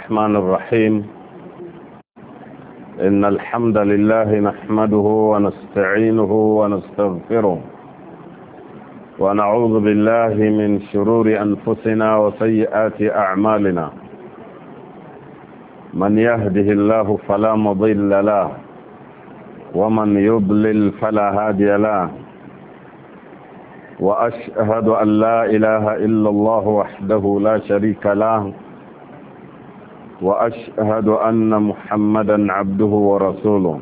الرحمن الرحيم إن الحمد لله نحمده ونستعينه ونستغفره ونعوذ بالله من شرور أنفسنا وسيئات أعمالنا من يهده الله فلا مضل له ومن يضلل فلا هادي له وأشهد أن لا إله إلا الله وحده لا شريك له وأشهد أن محمدا عبده ورسوله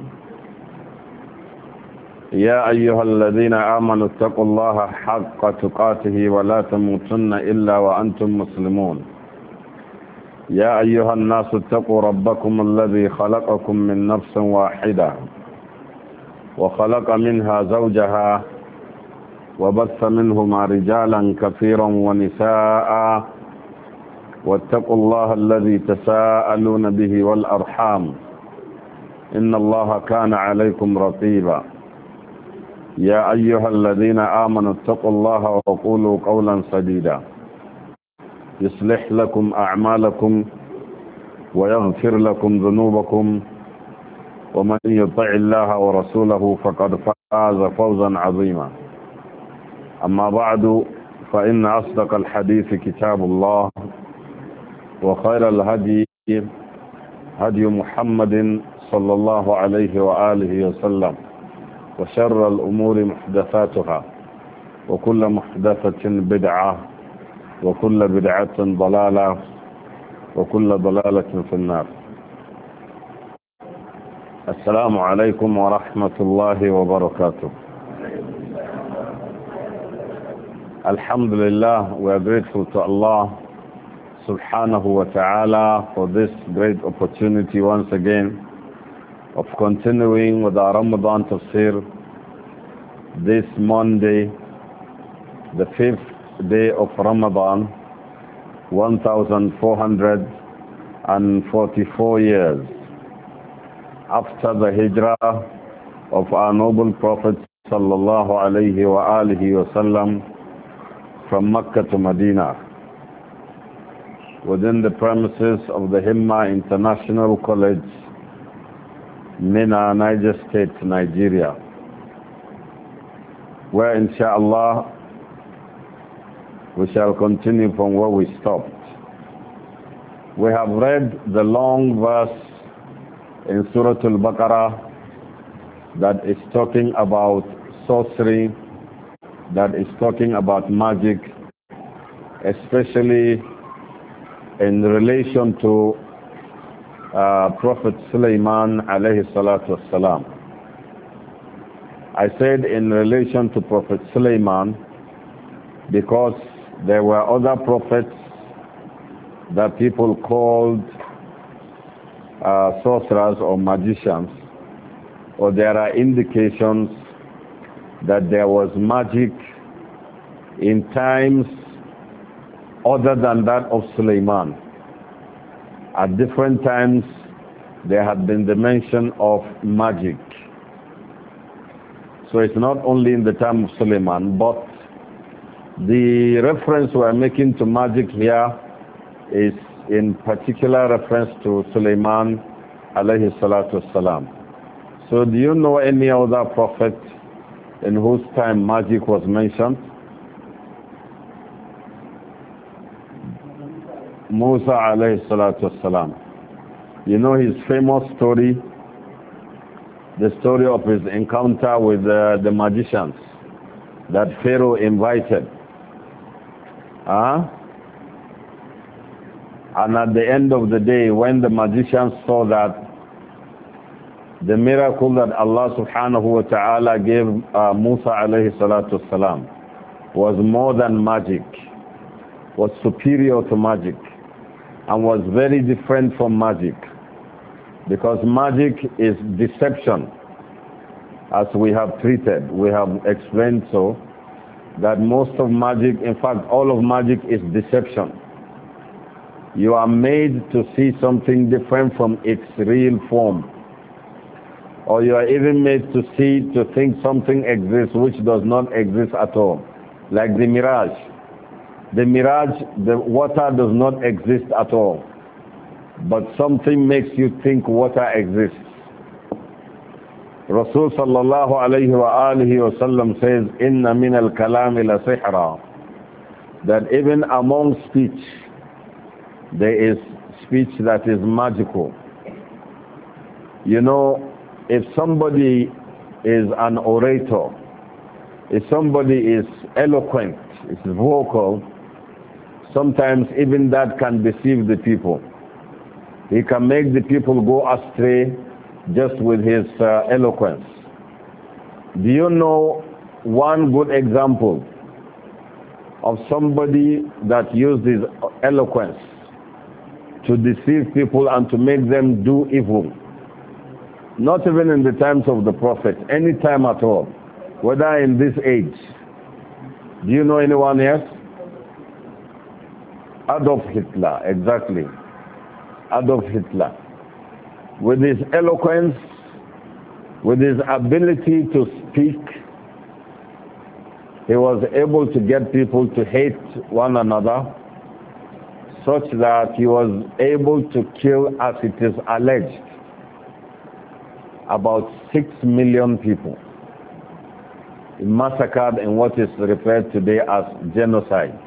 يا أيها الذين آمنوا اتقوا الله حق تقاته ولا تموتن إلا وأنتم مسلمون يا أيها الناس اتقوا ربكم الذي خلقكم من نفس واحدة وخلق منها زوجها وبث منهما رجالا كثيرا ونساء واتقوا الله الذي تساءلون به والأرحام إن الله كان عليكم رقيبا يا أيها الذين آمنوا اتقوا الله وقولوا قولا سديدا يصلح لكم أعمالكم ويغفر لكم ذنوبكم ومن يطع الله ورسوله فقد فاز فوزا عظيما أما بعد فإن أصدق الحديث كتاب الله وخير الهدي هدي محمد صلى الله عليه وآله وسلم وشر الأمور محدثاتها وكل محدثة بدعة وكل بدعة ضلالة وكل ضلالة في النار. السلام عليكم ورحمة الله وبركاته. Alhamdulillah, we are grateful to Allah subhanahu wa ta'ala for this great opportunity once again of continuing with our Ramadan tafsir this Monday, the 5th day of Ramadan, 1444 years after the hijrah of our noble Prophet sallallahu alayhi wa alihi wa sallam from Mecca to Medina, within the premises of the Himma International College, Mina, Niger State, Nigeria, where inshallah we shall continue from where we stopped. We have read the long verse in Surah Al-Baqarah that is talking about sorcery, that is talking about magic, especially in relation to Prophet Sulaiman alayhi salatu wassalam. I said in relation to Prophet Sulaiman because there were other prophets that people called sorcerers or magicians, or there are indications that there was magic in times other than that of Sulaiman. At different times there had been the mention of magic. So it's not only in the time of Sulaiman, but the reference we are making to magic here is in particular reference to Sulaiman alayhi salatu wassalam. So do you know any other prophet in whose time magic was mentioned? Musa alayhi salatu wassalam. You know his famous story, the story of his encounter with the magicians that Pharaoh invited. And at the end of the day, when the magicians saw that the miracle that Allah subhanahu wa ta'ala gave Musa alayhi salatu wasalam was more than magic, was superior to magic, and was very different from magic. Because magic is deception, as we have treated, we have explained so, that most of magic, in fact all of magic is deception. You are made to see something different from its real form. Or you are even made to think something exists which does not exist at all. Like the mirage. The mirage, the water does not exist at all. but something makes you think water exists. Rasul sallallahu alayhi wa alihi wa sallam says, Inna min al-kalami la sihra. That even among speech, there is speech that is magical. You know, if somebody is an orator, if somebody is eloquent, is vocal, sometimes even that can deceive the people. He can make the people go astray just with his eloquence. Do you know one good example of somebody that used his eloquence to deceive people and to make them do evil? Not even in the times of the Prophet, any time at all, whether in this age. Do you know anyone else? Adolf Hitler, exactly. Adolf Hitler. With his eloquence, with his ability to speak, he was able to get people to hate one another, such that he was able to kill, as it is alleged, about 6 million people. He massacred in what is referred today as genocide.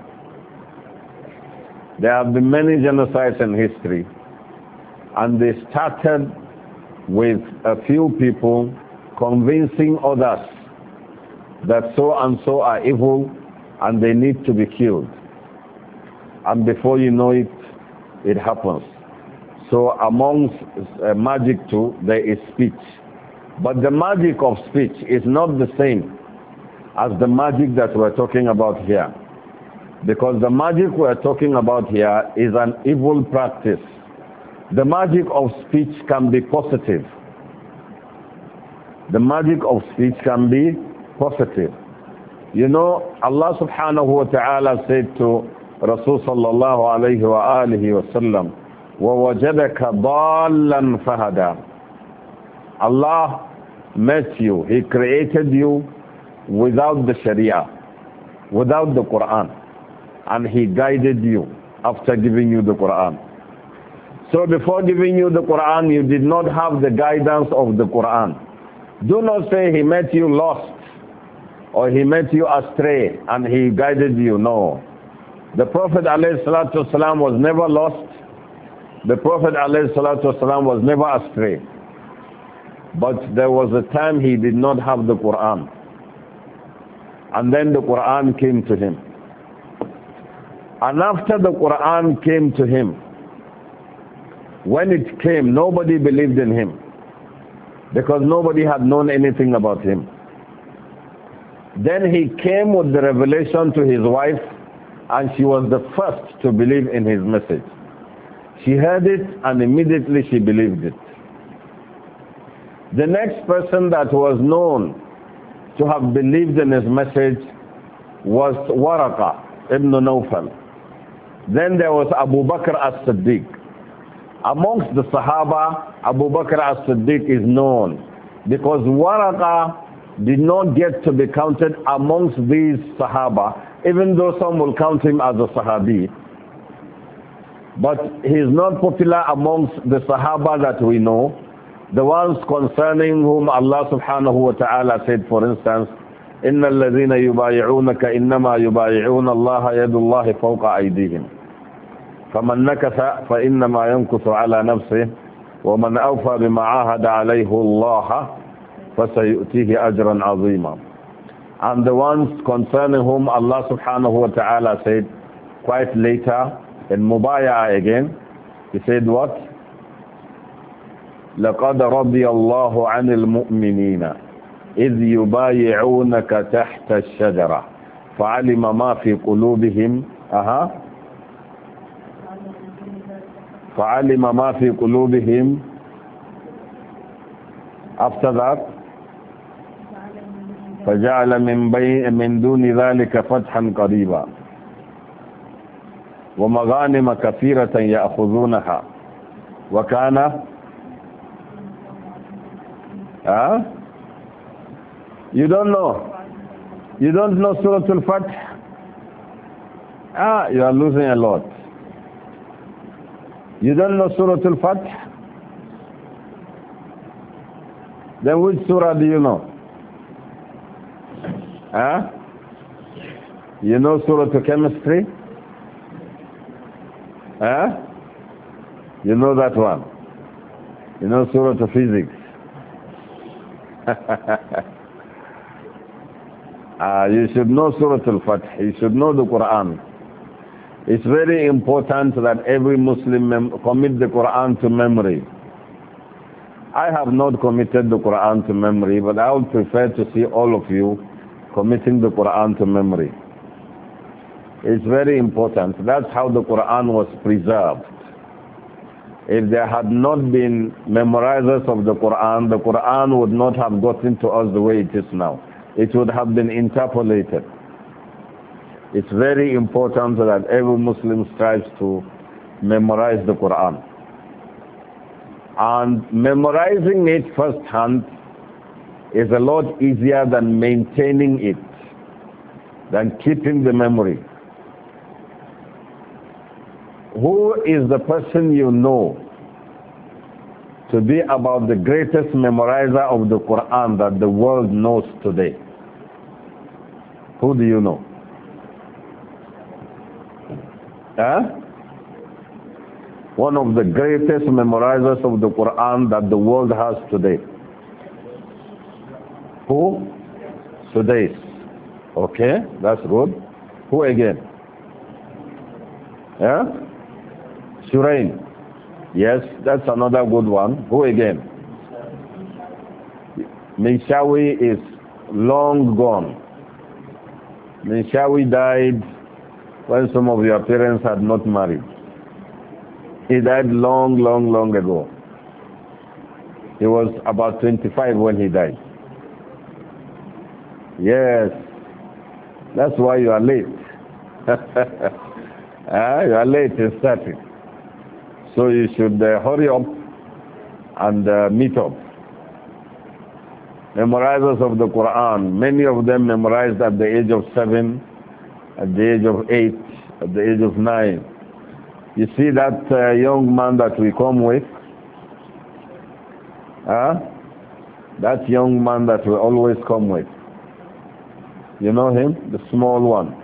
There have been many genocides in history, and they started with a few people convincing others that so and so are evil and they need to be killed. And before you know it, it happens. So amongst magic too, there is speech. But the magic of speech is not the same as the magic that we're talking about here. Because the magic we're talking about here is an evil practice. The magic of speech can be positive. The magic of speech can be positive. You know, Allah subhanahu wa ta'ala said to Rasul sallallahu alayhi wa alihi wa sallam, وَوَجَدَكَ ضَالًّا فَهَدًا. Allah met you, He created you without the Sharia, without the Quran, and He guided you after giving you the Quran. So before giving you the Quran, you did not have the guidance of the Quran. Do not say He met you lost or He met you astray and He guided you. No. The Prophet ﷺ was never lost. The Prophet ﷺ was never astray. But there was a time he did not have the Quran. And then the Quran came to him. And after the Quran came to him, when it came, nobody believed in him, because nobody had known anything about him. Then he came with the revelation to his wife, and she was the first to believe in his message. She heard it and immediately she believed it. The next person that was known to have believed in his message was Waraqa ibn Nawfal. Then there was Abu Bakr as-Siddiq. Amongst the Sahaba, Abu Bakr as-Siddiq is known because Waraqa did not get to be counted amongst these Sahaba, even though some will count him as a Sahabi. But he is not popular amongst the Sahaba that we know, the ones concerning whom Allah subhanahu wa ta'ala said, for instance, إِنَّ الَّذِينَ يُبَايِعُونَكَ إِنَّمَا يُبَايِعُونَ اللَّهَ يَدُ اللَّهِ فَوْقَ أَيْدِيهِمْ فَمَنْ نَكَثَ فَإِنَّمَا يَنْكُثُ عَلَى نَفْسِهِ وَمَنْ أَوْفَى بِمَا عَاهَدَ عَلَيْهِ اللَّهَ فَسَيُؤْتِيهِ أَجْرًا عَظِيمًا. And the ones concerning whom Allah subhanahu wa ta'ala said quite later in Mubayah again, He said what? لَقَدْ رَضِيَ اللَّهُ عَنِ الْمُؤْمِنِينَ إِذْ يُبَايِعُونَكَ تَحْتَ الشَّجَرَةِ فَعَلِمَ مَا فِي قُلُوبِهِمْ فَعَلِمَ مَا فِي قُلُوبِهِمْ. After that, فَجَعَلَ مِن دُونِ ذَلِكَ فَتْحًا قَرِيبًا وَمَغَانِمَ كَثِيرَةً يَأْخُذُونَهَا وَكَانَ You don't know? You don't know Surah Al-Fath? You are losing a lot. You don't know Surah Al-Fath? Then which surah do you know? Huh? You know Surah Chemistry? Huh? You know that one? You know Surah Physics? You should know Surah Al-Fath. You should know the Quran. It's very important that every Muslim commit the Quran to memory. I have not committed the Quran to memory, but I would prefer to see all of you committing the Quran to memory. It's very important. That's how the Quran was preserved. If there had not been memorizers of the Quran would not have gotten to us the way it is now. It would have been interpolated. It's very important that every Muslim strives to memorize the Quran. And memorizing it firsthand is a lot easier than maintaining it, than keeping the memory. Who is the person you know to be about the greatest memorizer of the Quran that the world knows today? Who do you know? Huh? One of the greatest memorizers of the Quran that the world has today. Who? Sudais. Okay, that's good. Who again? Yeah? Shurain. Yes, that's another good one. Who again? Minshawi is long gone. Minshawi died when some of your parents had not married. He died long, long, long ago. He was about 25 when he died. Yes, that's why you are late. You are late in starting. So you should hurry up and meet up. Memorizers of the Quran, many of them memorized at the age of 7, at the age of 8, at the age of 9. You see that young man that we come with? That young man that we always come with. You know him? The small one.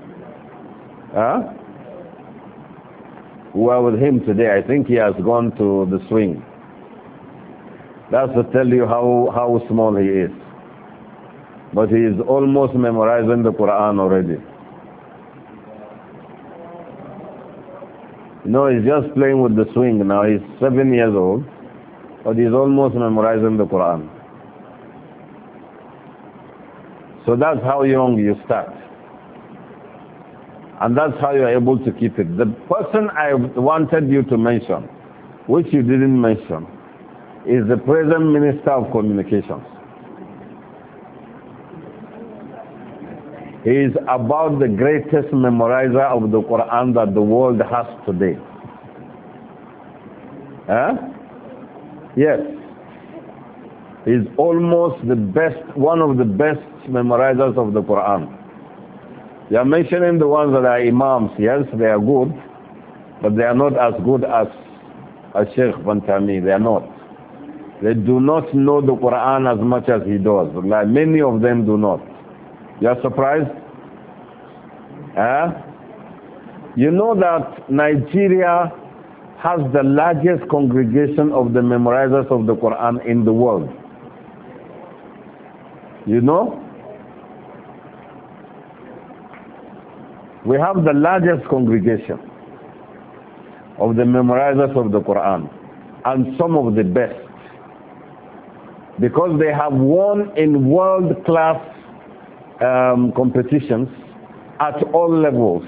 We are with him today. I think he has gone to the swing. That's to tell you how small he is. But he is almost memorizing the Quran already. No, he's just playing with the swing now. He's 7 years old, but he's almost memorizing the Quran. So that's how young you start. And that's how you're able to keep it. The person I wanted you to mention, which you didn't mention, is the present Minister of Communications. He is about the greatest memorizer of the Quran that the world has today. Yes. He's almost the best, one of the best memorizers of the Quran. You are mentioning the ones that are imams. Yes, they are good, but they are not as good as Sheikh Bantami. They are not. They do not know the Quran as much as he does. Like many of them do not. You are surprised? You know that Nigeria has the largest congregation of the memorizers of the Quran in the world. You know? We have the largest congregation of the memorizers of the Quran and some of the best, because they have won in world-class competitions at all levels.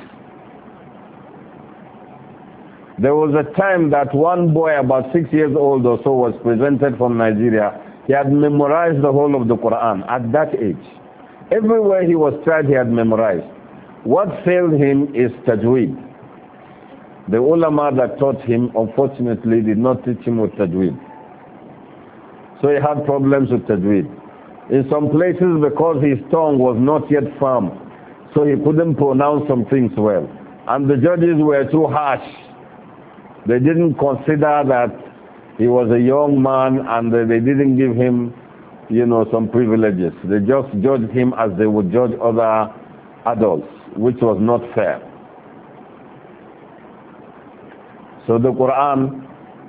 There was a time that one boy about 6 years old or so was presented from Nigeria. He had memorized the whole of the Quran at that age. Everywhere he was tried, he had memorized. What failed him is tajweed. The ulama that taught him, unfortunately, did not teach him with tajweed. So he had problems with tajweed. In some places, because his tongue was not yet firm, so he couldn't pronounce some things well. And the judges were too harsh. They didn't consider that he was a young man and they didn't give him, some privileges. They just judged him as they would judge other adults, which was not fair. So the Quran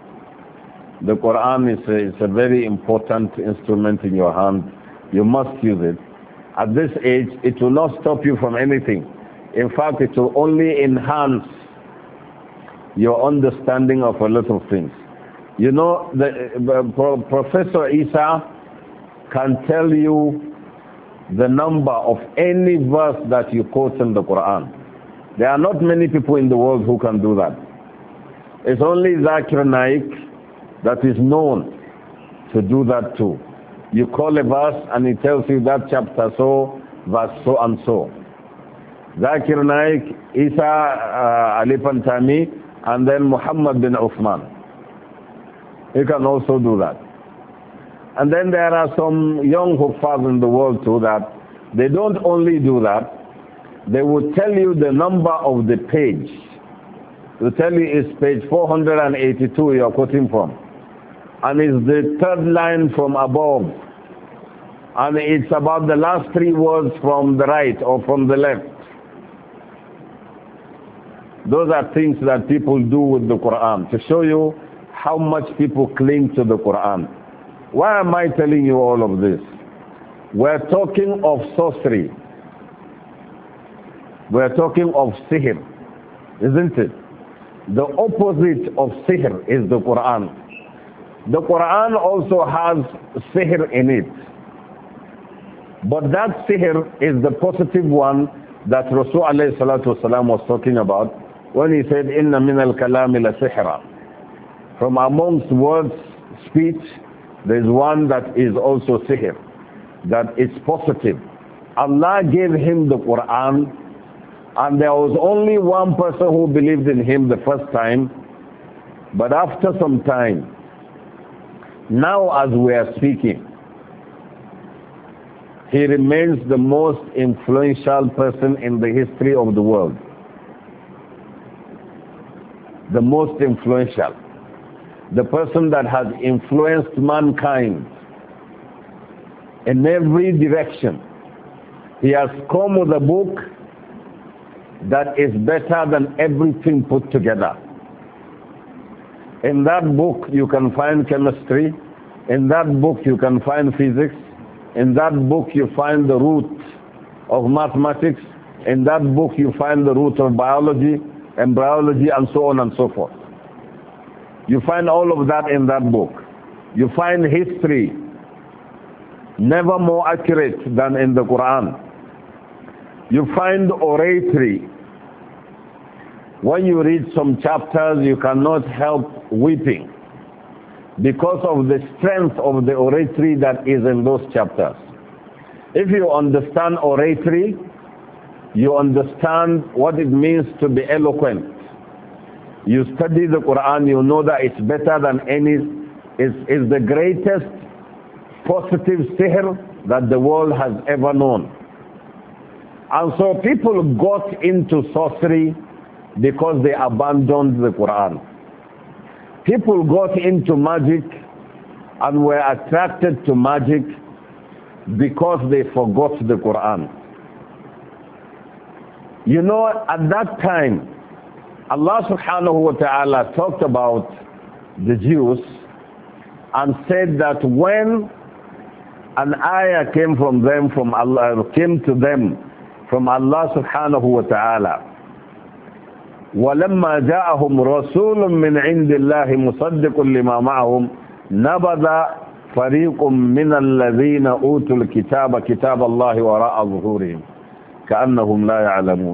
is a very important instrument in your hand. You must use it. At this age, it will not stop you from anything. In fact, it will only enhance your understanding of a lot of things. Professor Isa can tell you the number of any verse that you quote in the Quran. There are not many people in the world who can do that. It's only Zakir Naik that is known to do that too. You call a verse and he tells you that chapter so, verse so and so. Zakir Naik, Isa Ali Pantami, and then Muhammad bin Uthman. He can also do that. And then there are some young Huffaz in the world too that they don't only do that, they will tell you the number of the page. They'll tell you it's page 482 you're quoting from. And it's the third line from above. And it's about the last three words from the right or from the left. Those are things that people do with the Quran to show you how much people cling to the Quran. Why am I telling you all of this? We're talking of sorcery. We're talking of sihr, isn't it? The opposite of sihr is the Quran. The Quran also has sihr in it. But that sihr is the positive one that Rasul alayhi salatu wasalam was talking about when he said, Inna min al-kalami la sihra. From amongst words, speech, there is one that is also sihr, that is positive. Allah gave him the Quran, and there was only one person who believed in him the first time, but after some time, now as we are speaking, he remains the most influential person in the history of the world. The most influential. The person that has influenced mankind in every direction. He has come with a book that is better than everything put together. In that book you can find chemistry. In that book you can find physics. In that book you find the root of mathematics. In that book you find the root of biology, embryology, and so on and so forth. You find all of that in that book. You find history, never more accurate than in the Quran. You find oratory. When you read some chapters, you cannot help weeping because of the strength of the oratory that is in those chapters. If you understand oratory, you understand what it means to be eloquent. You study the Quran, you know that it's better than any, is the greatest positive sihr that the world has ever known. And so people got into sorcery because they abandoned the Quran. People got into magic and were attracted to magic because they forgot the Quran. You know, at that time, Allah subhanahu wa ta'ala talked about the Jews and said that when an ayah came from them, from Allah, came to them from Allah subhanahu wa ta'ala, وَلَمَّا جَاءَهُمْ رَسُولٌ مِّنْ عِنْدِ اللَّهِ مُصَدِّقٌ لِمَا مَعَهُمْ نَبَذَ فَرِيقٌ مِّنَ الَّذِينَ أُوتُوا الْكِتَابَ كِتَابَ اللَّهِ وَرَاءَ ظُهُورِهِمْ كَأَنَّهُمْ لَا يَعْلَمُونَ.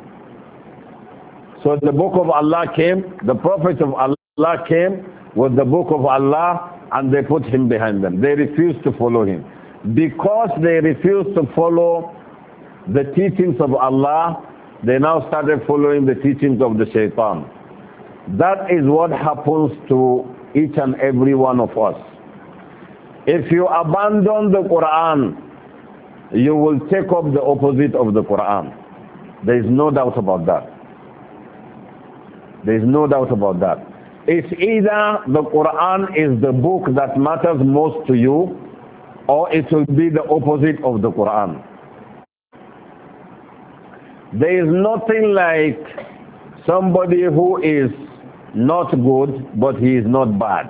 So the book of Allah came, the Prophet of Allah came with the book of Allah, and they put him behind them. They refused to follow him. Because they refused to follow the teachings of Allah, they now started following the teachings of the shaitan. That is what happens to each and every one of us. If you abandon the Quran, you will take up the opposite of the Quran. There is no doubt about that. There is no doubt about that. It's either the Quran is the book that matters most to you, or it will be the opposite of the Quran. There is nothing like somebody who is not good, but he is not bad.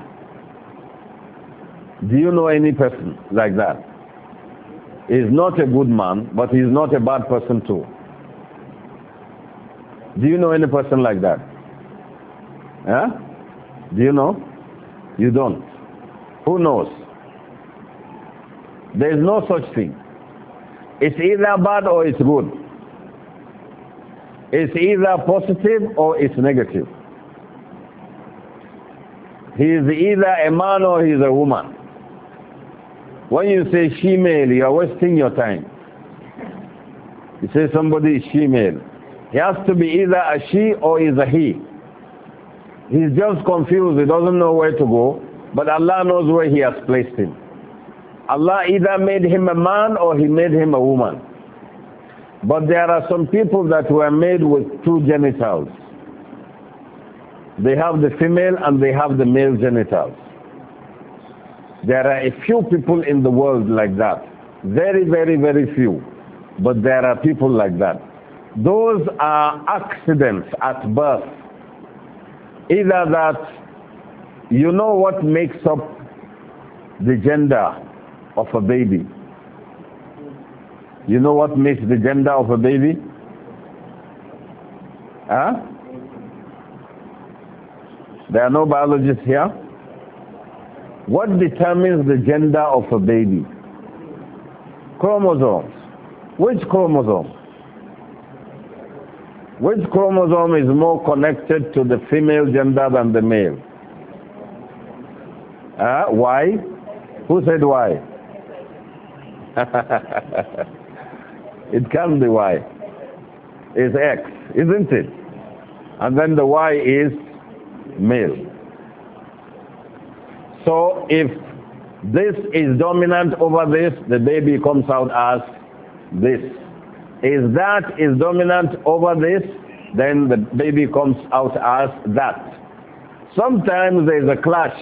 Do you know any person like that? He is not a good man, but he is not a bad person too. Do you know any person like that? Huh? Do you know? You don't. Who knows? There is no such thing. It's either bad or it's good. It's either positive or it's negative. He is either a man or he is a woman. When you say she-male, you are wasting your time. You say somebody is she-male. He has to be either a she or is a he. He's just confused. He doesn't know where to go. But Allah knows where He has placed him. Allah either made him a man or He made him a woman. But there are some people that were made with two genitals. They have the female and they have the male genitals. There are a few people in the world like that. Very, very, very few. But there are people like that. Those are accidents at birth. Either that, you know what makes up the gender of a baby? You know what makes the gender of a baby? Huh? There are no biologists here. What determines the gender of a baby? Chromosomes. Which chromosome? Which chromosome is more connected to the female gender than the male? Why? Who said why? It can be Y. It's X, isn't it? And then the Y is male. So if this is dominant over this, the baby comes out as this. If that is dominant over this, then the baby comes out as that. Sometimes there is a clash,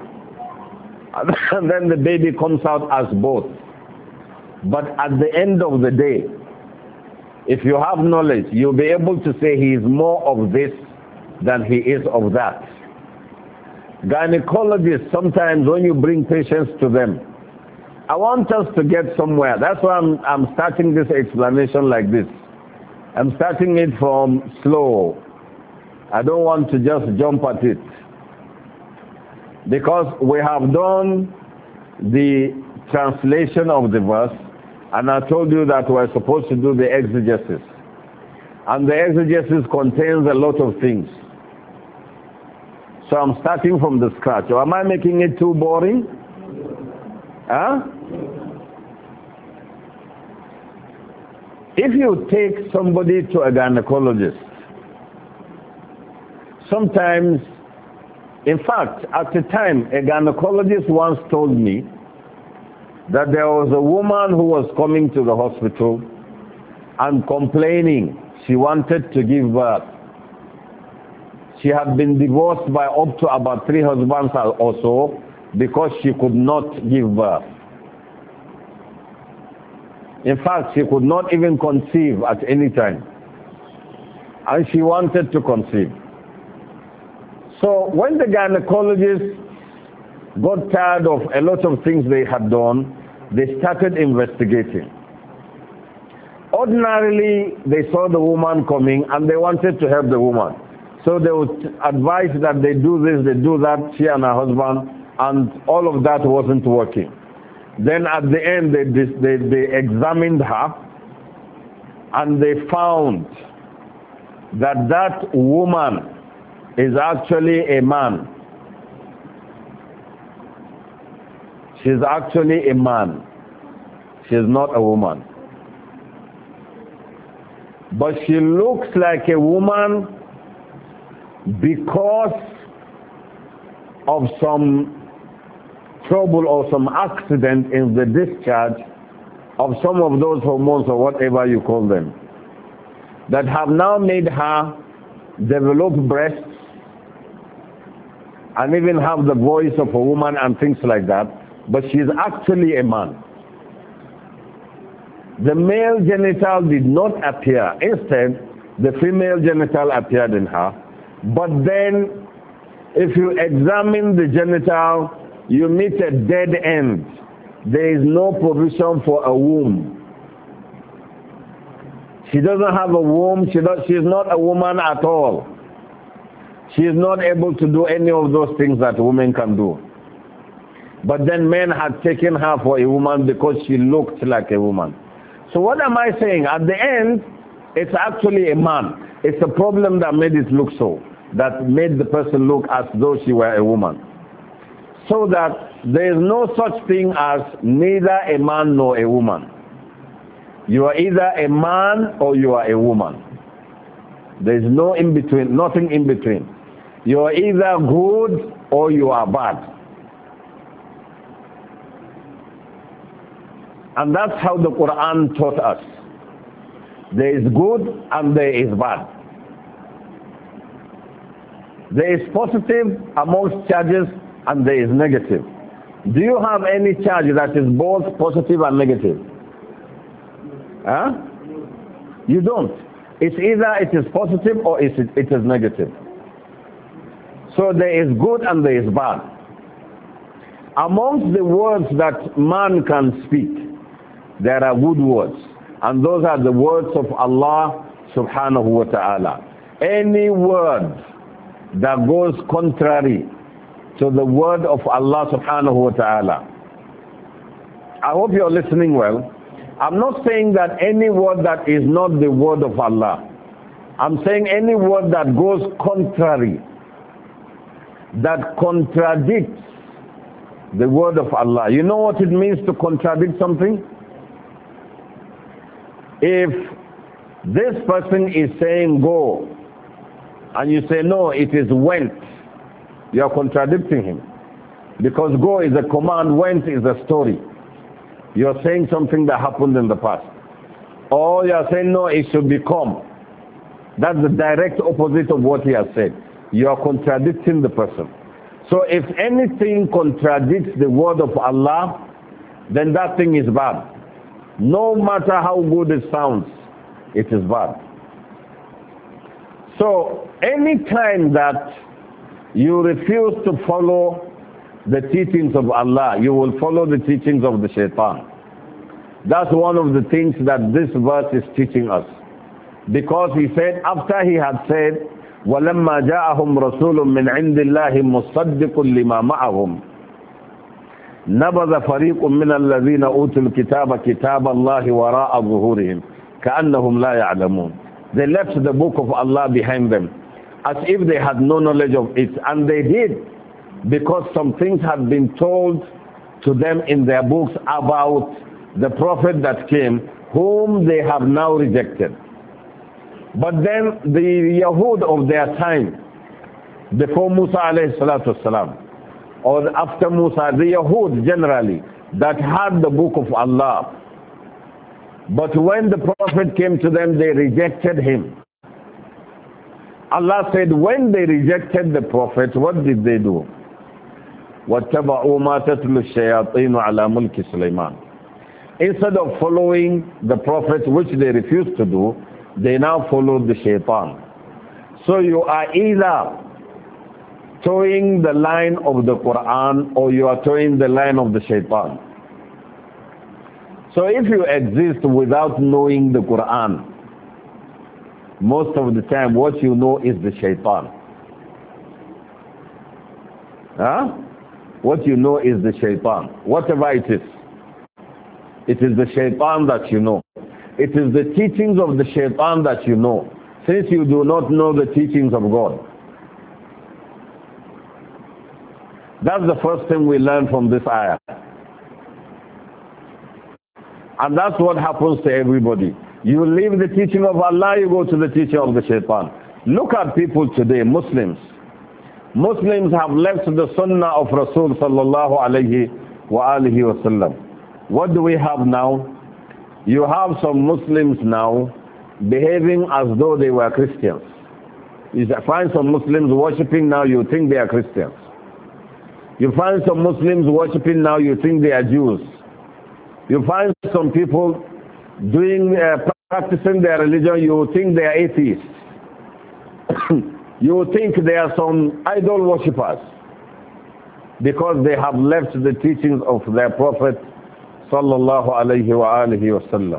and then the baby comes out as both. But at the end of the day, if you have knowledge, you'll be able to say he is more of this than he is of that. Gynecologists, sometimes when you bring patients to them, I want us to get somewhere. That's why I'm starting this explanation like this. I'm starting it from slow. I don't want to just jump at it. Because we have done the translation of the verse, and I told you that we're supposed to do the exegesis. And the exegesis contains a lot of things. So I'm starting from the scratch. Or am I making it too boring? Huh? If you take somebody to a gynecologist, sometimes, in fact, at the time, a gynecologist once told me that there was a woman who was coming to the hospital and complaining she wanted to give birth. She had been divorced by up to about 3 husbands or so because she could not give birth. In fact, she could not even conceive at any time. And she wanted to conceive. So when the gynecologist got tired of a lot of things they had done, they started investigating. Ordinarily, they saw the woman coming and they wanted to help the woman. So they would advise that they do this, they do that, she and her husband, and all of that wasn't working. Then at the end, they examined her and they found that that woman is actually a man. She's actually a man. She's not a woman. But she looks like a woman because of some trouble or some accident in the discharge of some of those hormones or whatever you call them, that have now made her develop breasts and even have the voice of a woman and things like that, but she's actually a man. The male genital did not appear. Instead, the female genital appeared in her. But then, if you examine the genital, you meet a dead end. There is no provision for a womb. She doesn't have a womb. She is not a woman at all. She is not able to do any of those things that women can do. But then men had taken her for a woman because she looked like a woman. So what am I saying? At the end, it's actually a man. It's a problem that made it look so. That made the person look as though she were a woman. So that there is no such thing as neither a man nor a woman. You are either a man or you are a woman. There is no in between, nothing in between. You are either good or you are bad. And that's how the Quran taught us. There is good and there is bad. There is positive amongst charges and there is negative. Do you have any charge that is both positive and negative? Huh? You don't. It's either it is positive or it is negative. So there is good and there is bad. Amongst the words that man can speak, there are good words. And those are the words of Allah subhanahu wa ta'ala. Any word that goes contrary to the word of Allah subhanahu wa ta'ala. I hope you're listening well. I'm not saying that any word that is not the word of Allah. I'm saying any word that goes contrary, that contradicts the word of Allah. You know what it means to contradict something? If this person is saying go, and you say no, it is went, you are contradicting him. Because go is a command, went is a story. You are saying something that happened in the past. Or you are saying no, it should become. That's the direct opposite of what he has said. You are contradicting the person. So if anything contradicts the word of Allah, then that thing is bad. No matter how good it sounds, it is bad. So any time that you refuse to follow the teachings of Allah, you will follow the teachings of the shaitan. That's one of the things that this verse is teaching us. Because he said, after he had said, وَلَمَّا جَاءَهُمْ رَسُولٌ مِّنْ عِنْدِ اللَّهِ مُصَدِّقٌ لِمَا مَعَهُمْ نبذ فريق من الذين أوتوا الكتاب كتاب الله وراء ظهورهم كأنهم لا يعلمون. They left the book of Allah behind them as if they had no knowledge of it, and they did, because some things had been told to them in their books about the prophet that came, whom they have now rejected. But then the Yahud of their time, before Musa alayhi salatu wasalam, or after Musa, the Yahud generally, that had the book of Allah. But when the Prophet came to them, they rejected him. Allah said, when they rejected the Prophet, what did they do? وَاتَّبَعُوا مَا تَتْلُو الشَّيَاطِينُ عَلَى مُلْكِ سُلَيْمَانَ. Instead of following the Prophet, which they refused to do, they now followed the shaitan. So you are either towing the line of the Quran or you are towing the line of the shaitan. So if you exist without knowing the Quran, most of the time what you know is the shaitan. Huh? What you know is the shaitan. Whatever it is the shaitan that you know. It is the teachings of the shaitan that you know, since you do not know the teachings of God. That's the first thing we learn from this ayah. And that's what happens to everybody. You leave the teaching of Allah, you go to the teaching of the shaitan. Look at people today, Muslims. Muslims have left the sunnah of Rasul sallallahu alayhi wa alihi wa sallam. What do we have now? You have some Muslims now behaving as though they were Christians. You find some Muslims worshipping now, you think they are Christians. You find some Muslims worshipping now, you think they are Jews. You find some people practicing their religion, you think they are atheists. You think they are some idol worshippers because they have left the teachings of their Prophet sallallahu alayhi wa alihi wa sallam.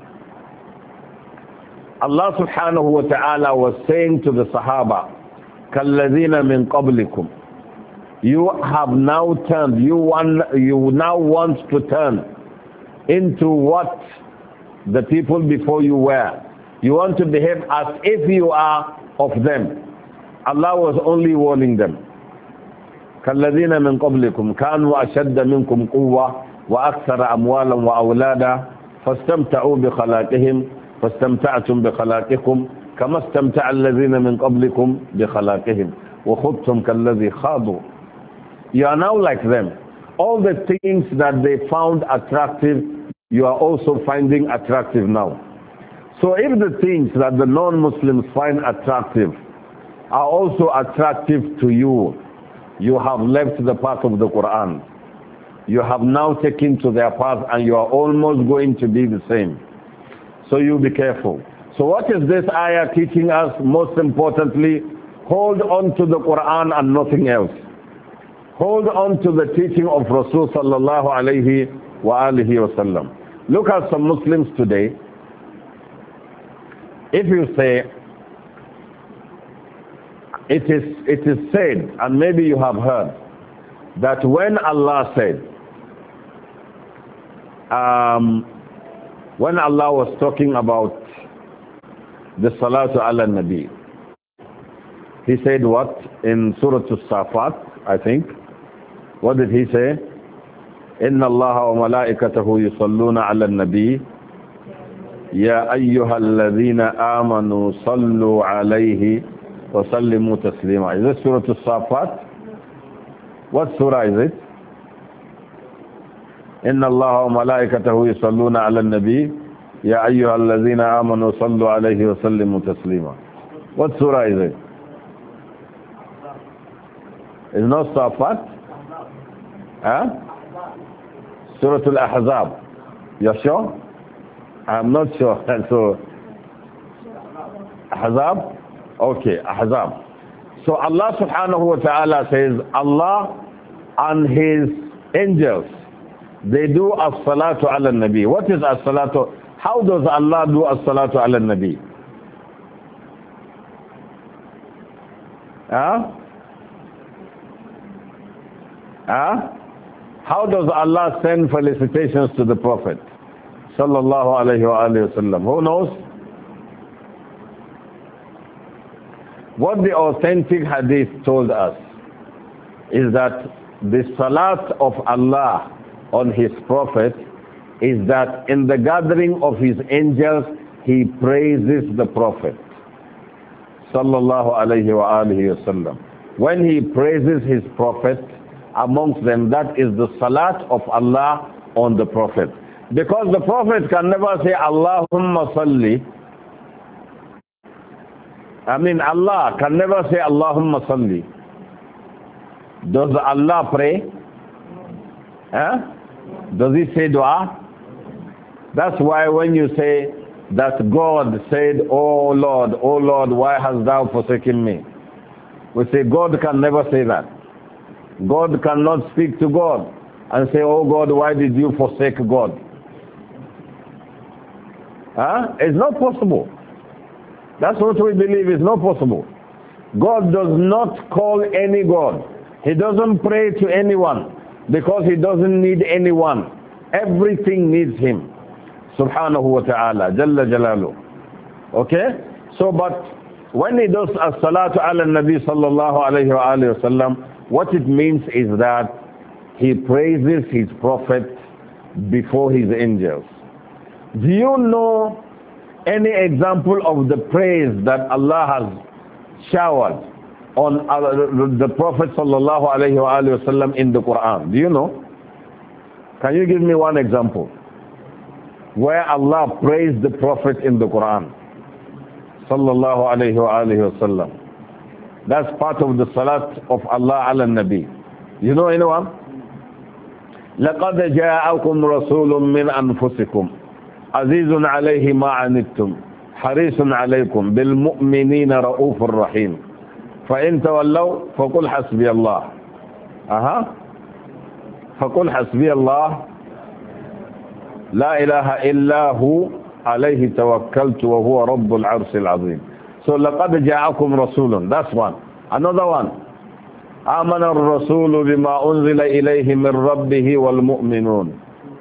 Allah subhanahu wa ta'ala was saying to the Sahaba, كَالَّذِينَ مِنْ قَبْلِكُمْ, you have now turned, you now want to turn into what the people before you were. You want to behave as if you are of them. Allah was only warning them. كَالَّذِينَ مِنْ قَبْلِكُمْ كَانُوا أَشَدَّ مِنْكُمْ قُوَّةً وَأَكْثَرَ أَمْوَالًا وَأَوْلَادًا فَاسْتَمْتَعُوا بِخَلَاقِهِمْ فاستمتعتم بخلاقكم كما استمتع الذين من قبلكم بخلاقهم وخضتم كالذي خاضوا. You are now like them. All the things that they found attractive, you are also finding attractive now. So if the things that the non-Muslims find attractive are also attractive to you, you have left the path of the Quran. You have now taken to their path and you are almost going to be the same. So you be careful. So what is this ayah teaching us? Most importantly, hold on to the Quran and nothing else. Hold on to the teaching of Rasul sallallahu alayhi wa alihi wa sallam. Look at some Muslims today. If you say, it is said, and maybe you have heard, that when Allah said, when Allah was talking about the Salatu ala Nabi, He said what? In Surah Al-Safat, I think. What did He say? إِنَّ اللَّهَ وَمَلَائِكَتَهُ يُصَلُّونَ عَلَى النَّبِيِّ يَا أَيُّهَا الَّذِينَ آمَنُوا صَلُّوا عَلَيْهِ وَسَلِّمُوا تَسْلِيمًا. Is this Surah Al-Safat? What surah is it? إن الله وملائكته يصلون على النبي يا أيها الذين آمنوا صلوا عليه وسلموا تسليما. What surah is it? It's not Safat? Huh? Surah Al-Ahzab. You're sure? I'm not sure. So, Ahzab? Okay, Ahzab. So Allah subhanahu wa ta'ala says, Allah and His angels, they do as-salatu ala nabi. What is as-salatu? How does Allah do as-salatu ala nabi? Huh? Huh? How does Allah send felicitations to the Prophet? Sallallahu alayhi wa sallam. Who knows? What the authentic hadith told us is that the salat of Allah on His Prophet is that in the gathering of His angels, He praises the Prophet. Sallallahu alayhi wa alihi wasallam. When He praises His Prophet, amongst them, that is the salat of Allah on the Prophet. Because the Prophet can never say, Allahumma salli. Allah can never say, Allahumma salli. Does Allah pray? Huh? Does He say dua? That's why when you say that God said, oh Lord, why hast thou forsaken me? We say God can never say that. God cannot speak to God and say, oh God, why did you forsake God? Huh? It's not possible. That's what we believe is not possible. God does not call any God. He doesn't pray to anyone because He doesn't need anyone. Everything needs Him. Subhanahu wa ta'ala. Jalla jalalu. Okay? So, but when He does as-salatu ala nabi sallallahu alayhi wa alayhi wa sallam, what it means is that He praises His Prophet before His angels. Do you know any example of the praise that Allah has showered on the Prophet sallallahu alayhi wa sallam in the Quran? Do you know? Can you give me one example where Allah praised the Prophet in the Quran sallallahu alayhi wa sallam? That's part of the salat of Allah ala nabi. You know anyone? لَقَدْ جَاءَكُمْ رَسُولٌ مِّنْ أَنفُسِكُمْ عَزِيزٌ عَلَيْهِ مَا عَنِتُّمْ حَرِيصٌ عَلَيْكُمْ بِالْمُؤْمِنِينَ رَءُوفٌ رَحِيمٌ فَإِن تَوَلَّوْا فَقُلْ حَسْبِيَ اللَّهُ فَقُلْ حَسْبِيَ اللَّهُ لَا إِلَهَ إِلَّا هُوَ عَلَيْهِ تَوَكَّلْتُ وَهُوَ رَبُّ الْعَرْشِ الْعَظِيمِ. So لَقَدْ جَاءَكُمْ رَسُولٌ. That's one. Another one. آمَنَ الرَّسُولُ بِمَا أُنزِلَ إِلَيْهِ مِنْ رَبِّهِ وَالْمُؤْمِنُونَ.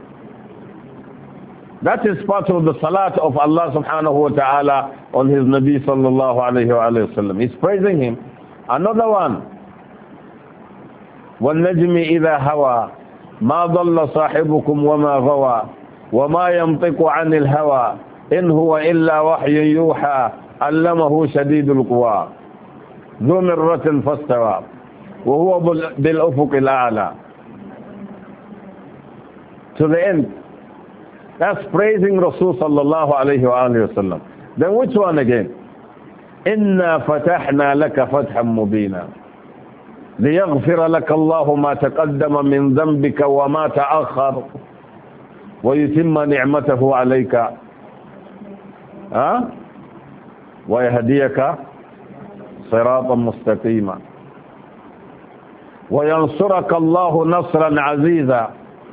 That is part of the salat of Allah subhanahu wa ta'ala on his Nabi sallallahu alayhi wa sallam. He's praising him. Another one. وَالنَّجْمِ إِذَا هَوَى مَا ضَلَّ صَاحِبُكُمْ وَمَا غَوَى وَمَا يَنطِقُ عَنِ الْهَوَى إِنْ هُوَ إِلَّا وَحْيٌ يُوحَى علمه شديد القوى ذو مرة فاستوى وهو بالأفق الأعلى. To the end. That's praising Rasul sallallahu alayhi wa sallam. Then which one again? إِنَّا فَتَحْنَا لَكَ فَتْحًا مُبِينًا لِيَغْفِرَ لَكَ اللَّهُ مَا تَقَدَّمَ مِنْ ذَنْبِكَ وَمَا تَأَخَّرَ وَيُتِمَّ نِعْمَتَهُ عَلَيْكَ ويهديك صراطا مستقيما وينصرك الله نصرا عزيزا.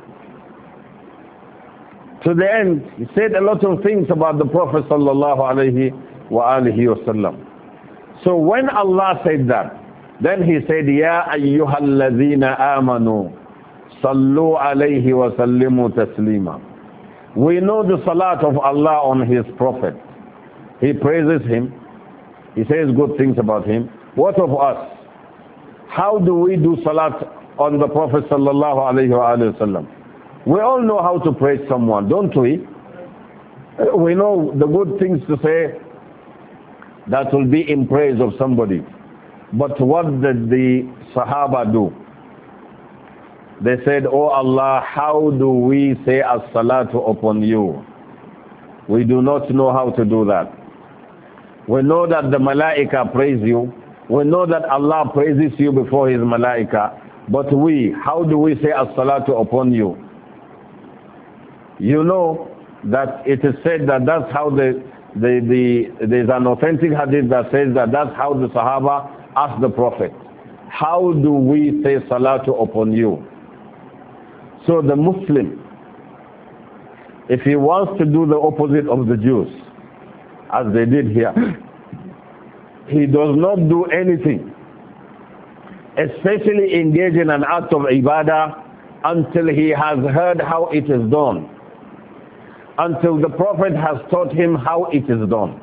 To the end, he said a lot of things about the Prophet sallallahu alayhi wa alihi wasallam. So when Allah said that, then he said, يا أيها الذين آمنوا صلوا عليه وسلموا تسليما. We know the salat of Allah on his Prophet. He praises him. He says good things about him. What of us? How do we do salat on the Prophet sallallahu alayhi wa sallam? We all know how to praise someone, don't we? We know the good things to say that will be in praise of somebody. But what did the Sahaba do? They said, Oh Allah, how do we say as-salatu upon you? We do not know how to do that. We know that the malaika praise you. We know that Allah praises you before his malaika. But how do we say as-salatu upon you? You know that it is said that that's how there's an authentic hadith that says that that's how the Sahaba asked the Prophet, how do we say salatu upon you? So the Muslim, if he wants to do the opposite of the Jews, as they did here, he does not do anything, especially engage in an act of ibadah, until he has heard how it is done, until the Prophet has taught him how it is done.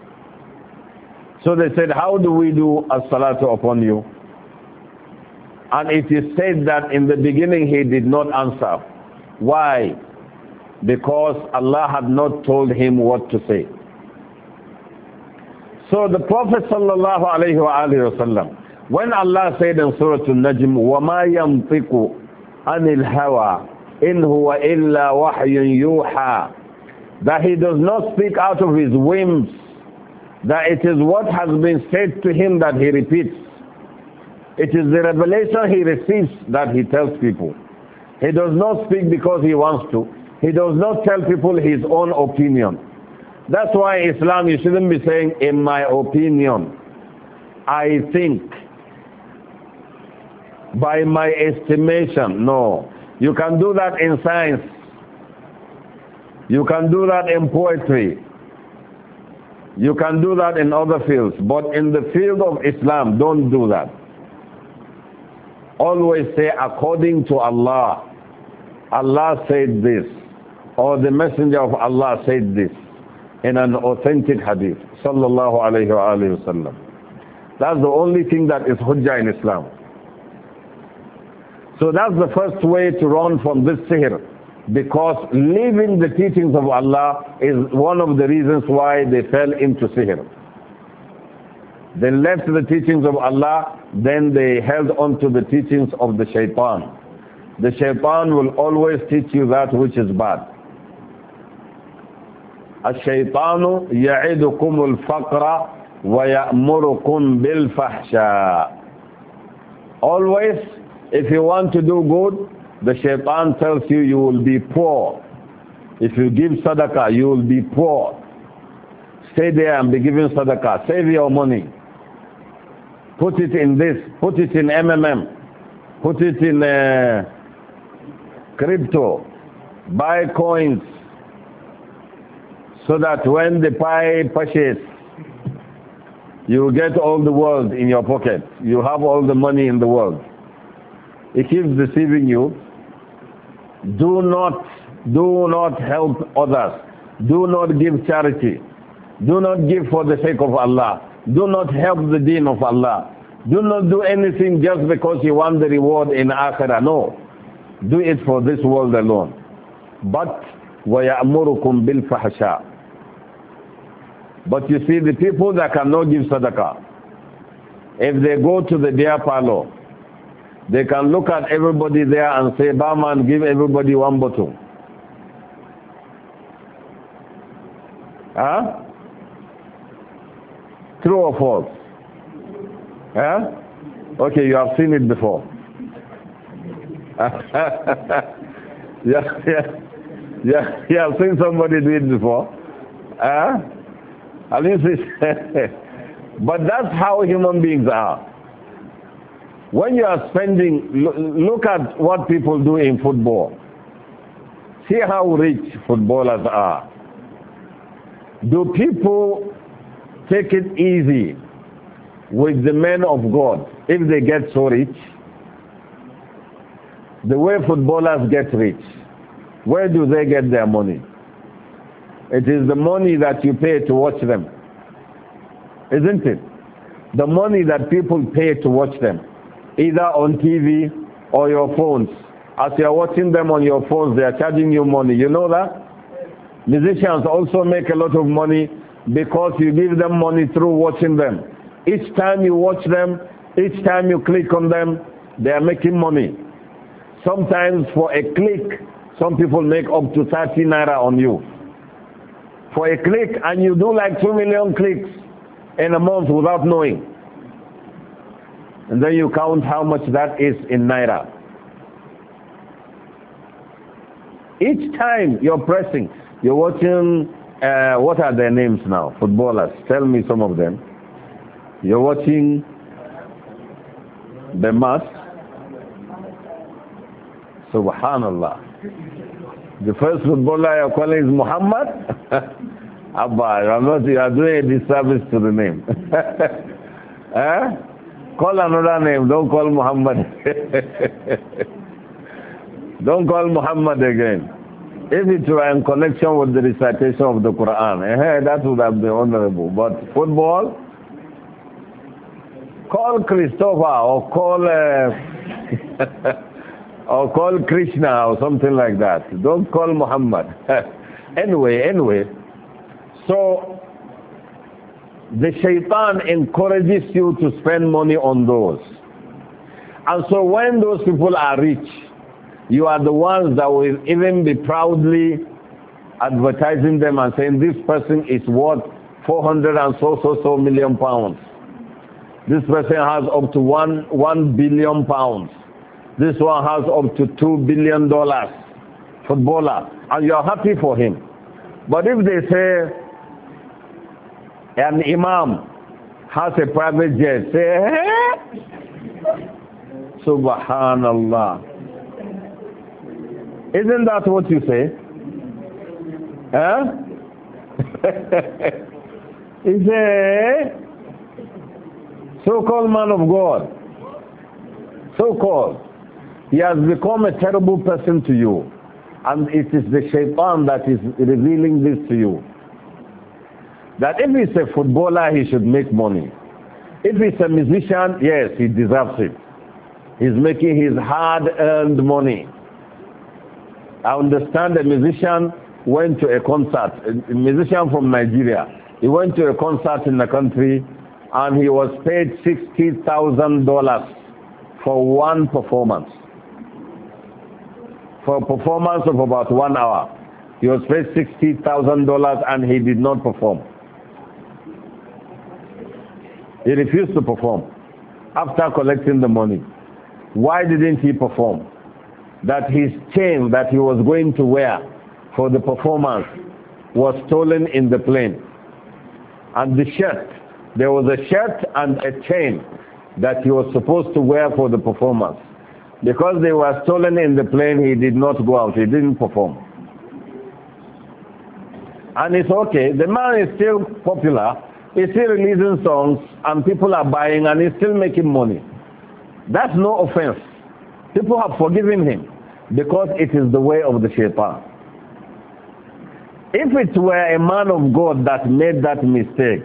So they said, how do we do as-salatu upon you? And it is said that in the beginning he did not answer. Why? Because Allah had not told him what to say. So the Prophet sallallahu alayhi wa sallam, when Allah said in Surah Al-Najm, وَمَا يَنطِقُ عَنِ الْهَوَىٰ إِنْ هُوَ إِلَّا وَحْيٌ يُوحَىٰ, that he does not speak out of his whims, that it is what has been said to him that he repeats. It is the revelation he receives that he tells people. He does not speak because he wants to. He does not tell people his own opinion. That's why Islam, you shouldn't be saying, in my opinion, I think, by my estimation. No. You can do that in science. You can do that in poetry. You can do that in other fields. But in the field of Islam, don't do that. Always say, according to Allah. Allah said this. Or the Messenger of Allah said this. In an authentic hadith. Sallallahu alayhi wa sallam. That's the only thing that is hujjah in Islam. So that's the first way to run from this sihr. Because leaving the teachings of Allah is one of the reasons why they fell into sihr. They left the teachings of Allah, then they held on to the teachings of the shaitan. The shaitan will always teach you that which is bad. الشيطان يعدكم الفقر ويأمركم بالفحشاء. Always, If you want to do good, the shaitan tells you you will be poor. If you give sadaqah, you will be poor. Stay there and be giving sadaqah. Save your money. Put it in this. Put it in MMM. Put it in crypto. Buy coins. So that when the pie purchase, you get all the world in your pocket. You have all the money in the world. It keeps deceiving you. Do not help others. Do not give charity. Do not give for the sake of Allah. Do not help the deen of Allah. Do not do anything just because you want the reward in Akhirah. No. Do it for this world alone. But وَيَأْمُرُكُمْ بِالْفَحْشَاءِ. But you see, the people that cannot give sadaqah, if they go to the beer parlor, they can look at everybody there and say, barman, give everybody one bottle. Huh? True or false? Huh? Okay, you have seen it before. Yeah, you have seen somebody do it before. Huh? At least but that's how human beings are. When you are spending, look at what people do in football. See how rich footballers are. Do people take it easy with the men of God if they get so rich? The way footballers get rich, where do they get their money? It is the money that you pay to watch them. Isn't it? The money that people pay to watch them, either on TV or your phones. As you are watching them on your phones, they are charging you money. You know that? Musicians also make a lot of money because you give them money through watching them. Each time you watch them, each time you click on them, they are making money. Sometimes for a click, some people make up to 30 naira on you. For a click, and you do like 2 million clicks in a month without knowing. And then you count how much that is in naira. Each time you're pressing, you're watching, what are their names now? Footballers. Tell me some of them. You're watching the mass. Subhanallah. The first footballer you're calling is Muhammad? Abba, you are doing a disservice to the name. Call another name, don't call Muhammad. Don't call Muhammad again. If it were in connection with the recitation of the Quran, that would have been honorable. But football, call Christopher or call or call Krishna or something like that. Don't call Muhammad. Anyway, so the shaitan encourages you to spend money on those. And so when those people are rich, you are the ones that will even be proudly advertising them and saying this person is worth 400 and so million pounds. This person has up to 1 billion pounds. This one has up to $2 billion. Footballer. And you are happy for him. But if they say an imam has a private jet, say, Subhanallah. Isn't that what you say? Huh? He's a so-called man of God. So-called. He has become a terrible person to you. And it is the shaitan that is revealing this to you. That if he's a footballer, he should make money. If he's a musician, yes, he deserves it. He's making his hard-earned money. I understand a musician went to a concert, a musician from Nigeria. He went to a concert in the country and he was paid $60,000 for one performance. For a performance of about 1 hour. He was paid $60,000 and he did not perform. He refused to perform after collecting the money. Why didn't he perform? That his chain that he was going to wear for the performance was stolen in the plane. And the shirt, there was a shirt and a chain that he was supposed to wear for the performance. Because they were stolen in the plane, he did not go out, he didn't perform. And it's okay, the man is still popular, he's still releasing songs, and people are buying, and he's still making money. That's no offense. People have forgiven him, because it is the way of the shaitan. If it were a man of God that made that mistake,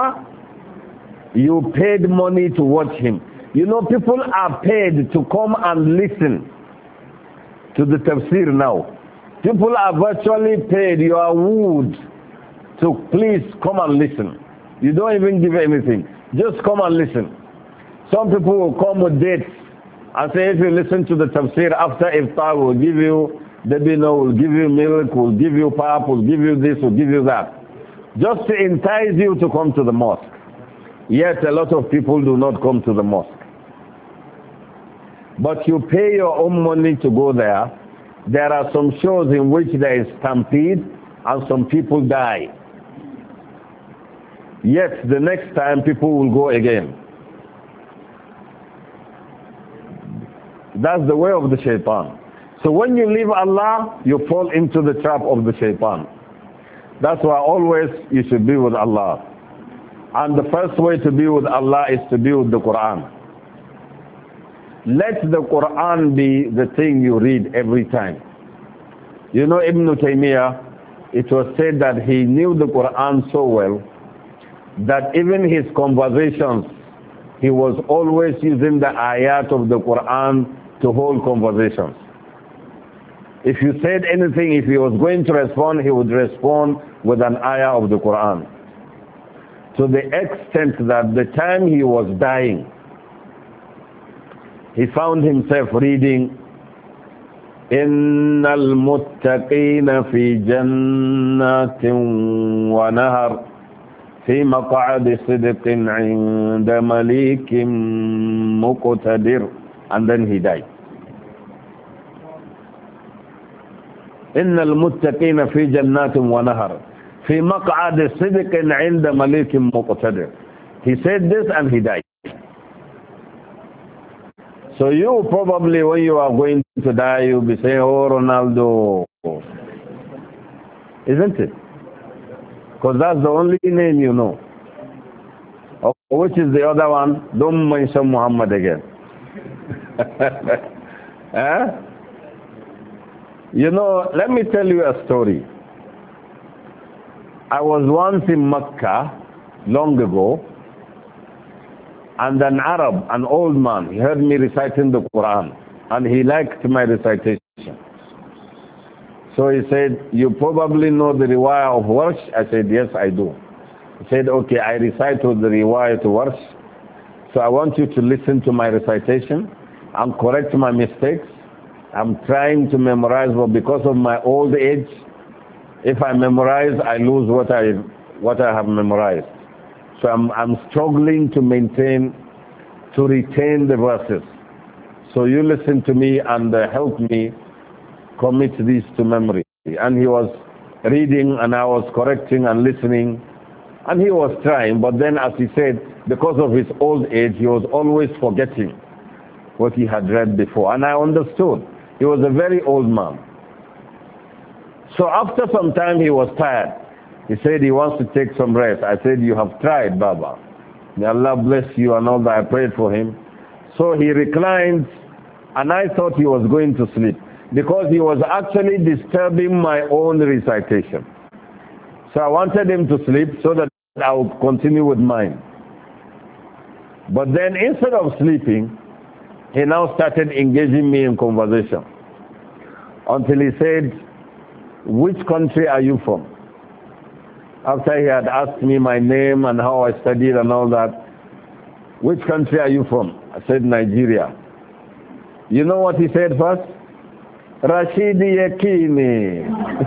you paid money to watch him. You know, people are paid to come and listen to the tafsir now. People are virtually paid. You are wooed to please come and listen. You don't even give anything. Just come and listen. Some people will come with dates and say, if you listen to the tafsir after iftar, we'll give you debino, we'll give you milk, we'll give you pap, we'll give you this, we'll give you that. Just to entice you to come to the mosque. Yet a lot of people do not come to the mosque. But you pay your own money to go there. There are some shows in which there is stampede and some people die. Yet the next time people will go again. That's the way of the shaitan. So when you leave Allah, you fall into the trap of the shaitan. That's why always you should be with Allah. And the first way to be with Allah is to be with the Quran. Let the Quran be the thing you read every time. You know, Ibn Taymiyyah, it was said that he knew the Quran so well that even his conversations, he was always using the ayat of the Quran to hold conversations. If you said anything, if he was going to respond, he would respond with an ayah of the Quran. To the extent that the time he was dying, he found himself reading إن المتقين في جنات ونهر في مقعد صدق عند مليك مقتدر, and then he died. إن المتقين في جنات ونهر في مقعد صدق عند مليك مقتدر. He said this and he died. So you probably, when you are going to die, you'll be saying, oh, Ronaldo. Isn't it? Because that's the only name you know. Oh, which is the other one? Don't mention Muhammad again. Eh? You know, let me tell you a story. I was once in Mecca, long ago, and an Arab, an old man, he heard me reciting the Quran, and he liked my recitation. So he said, you probably know the riwayah of Warsh? I said, yes, I do. He said, okay, I recite with the riwayah to Warsh, so I want you to listen to my recitation and correct my mistakes. I'm trying to memorize, but because of my old age, if I memorize, I lose what I have memorized. So I'm struggling to retain the verses. So you listen to me and help me commit these to memory. And he was reading and I was correcting and listening. And he was trying, but then as he said, because of his old age, he was always forgetting what he had read before. And I understood. He was a very old man. So after some time he was tired. He said he wants to take some rest. I said, you have tried, Baba. May Allah bless you and all that. I prayed for him. So he reclined and I thought he was going to sleep because he was actually disturbing my own recitation. So I wanted him to sleep so that I would continue with mine. But then instead of sleeping, he now started engaging me in conversation until he said, which country are you from? After he had asked me my name and how I studied and all that, which country are you from? I said, Nigeria. You know what he said first? Rashidi Yakini.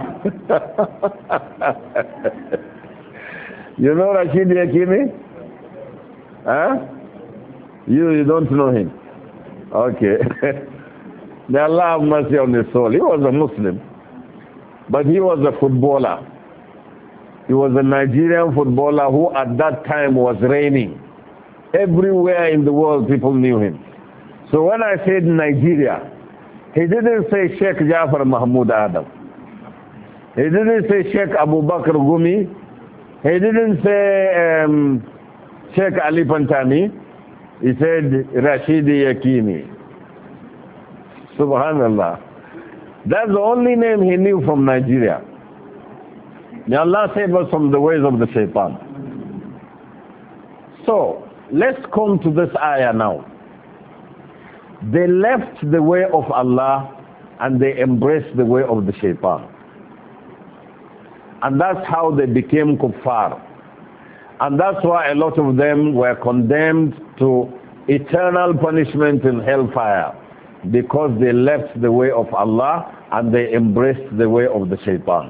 You know Rashidi Yakini? Huh? You don't know him. Okay. May Allah have mercy on his soul. He was a Muslim, but he was a footballer. He was a Nigerian footballer who at that time was reigning. Everywhere in the world people knew him. So when I said Nigeria, he didn't say Sheikh Jafar Mahmoud Adam. He didn't say Sheikh Abu Bakr Gumi. He didn't say Sheikh Ali Pantani. He said Rashidi Yakini. Subhanallah. That's the only name he knew from Nigeria. May Allah save us from the ways of the shaitan. So, let's come to this ayah now. They left the way of Allah and they embraced the way of the shaitan. And that's how they became kuffar. And that's why a lot of them were condemned to eternal punishment in hellfire, because they left the way of Allah and they embraced the way of the shaitan.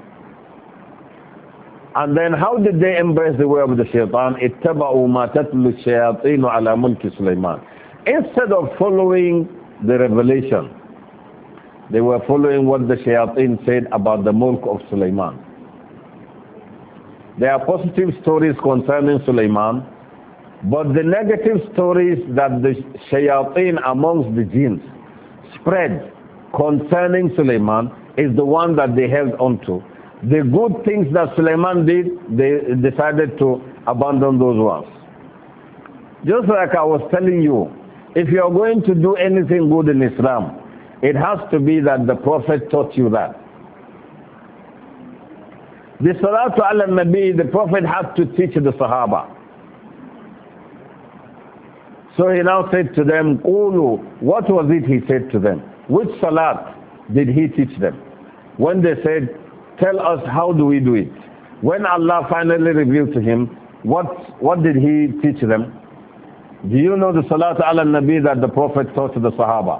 And then how did they embrace the way of the shaitan? اتبعوا ما تتلو الشياطين على ملك سليمان. Instead of following the revelation, they were following what the shayateen said about the mulk of Sulaiman. There are positive stories concerning Sulaiman, but the negative stories that the shayateen amongst the jinns spread concerning Sulaiman is the one that they held on to. The good things that Sulaiman did, they decided to abandon those ones. Just like I was telling you, if you are going to do anything good in Islam, it has to be that the Prophet taught you that. The Salatu ala Nabi, the Prophet had to teach the Sahaba. So he now said to them, Qulu, what was it he said to them? Which Salat did he teach them? When they said, tell us how do we do it? When Allah finally revealed to him, what did he teach them? Do you know the Salat ala Nabi that the Prophet taught to the Sahaba?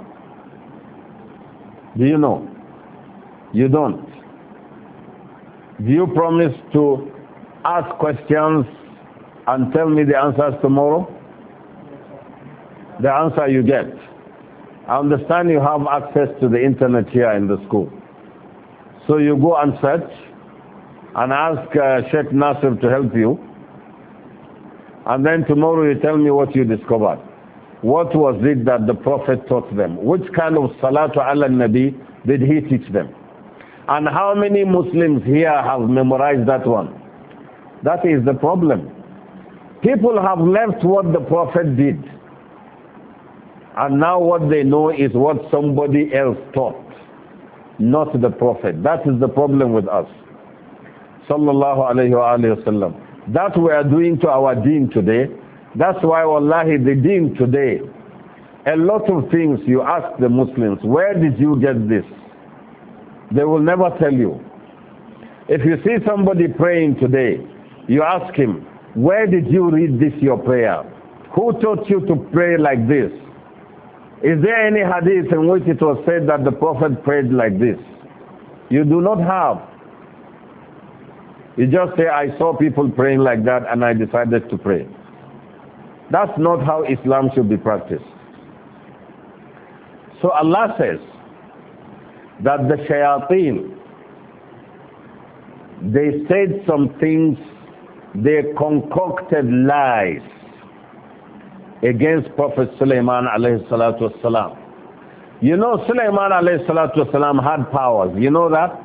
Do you know? You don't. Do you promise to ask questions and tell me the answers tomorrow? The answer you get. I understand you have access to the internet here in the school. So you go and search and ask Sheikh Nasir to help you. And then tomorrow you tell me what you discovered. What was it that the Prophet taught them? Which kind of Salatu ala Nabi did he teach them? And how many Muslims here have memorized that one? That is the problem. People have left what the Prophet did. And now what they know is what somebody else taught, not the Prophet. That is the problem with us. Sallallahu alayhi wa sallam. That we are doing to our deen today. That's why, wallahi, the deen today, a lot of things you ask the Muslims, where did you get this? They will never tell you. If you see somebody praying today, you ask him, where did you read this, your prayer? Who taught you to pray like this? Is there any hadith in which it was said that the Prophet prayed like this? You do not have. You just say, I saw people praying like that and I decided to pray. That's not how Islam should be practiced. So Allah says that the shayateen, they said some things, they concocted lies against Prophet Sulaiman alayhi salatu wasalam. You know Sulaiman alayhi salatu wasalam had powers. You know that?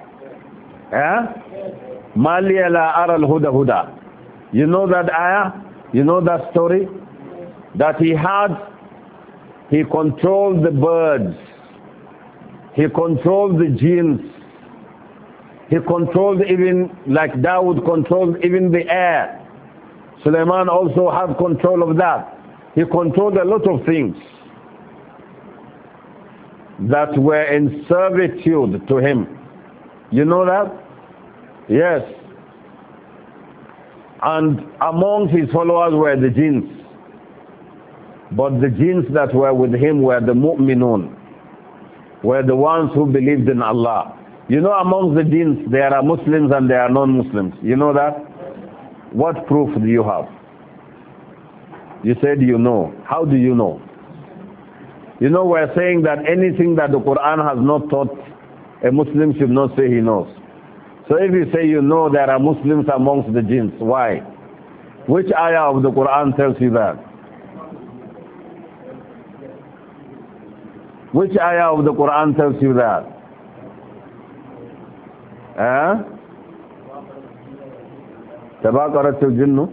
Maliya la ara al-huda huda. You know that ayah? You know that story? That he controlled the birds. He controlled the jinns. He controlled even, like Dawood controlled even the air. Sulaiman also had control of that. He controlled a lot of things that were in servitude to him. You know that? Yes. And among his followers were the jinns. But the jinns that were with him were the mu'minun, were the ones who believed in Allah. You know, among the jinns there are Muslims and there are non-Muslims. You know that? What proof do you have? You said you know. How do you know? You know, we're saying that anything that the Quran has not taught, a Muslim should not say he knows. So if you say you know there are Muslims amongst the jinns, why? Which ayah of the Quran tells you that? Which ayah of the Quran tells you that? تباقرت الجن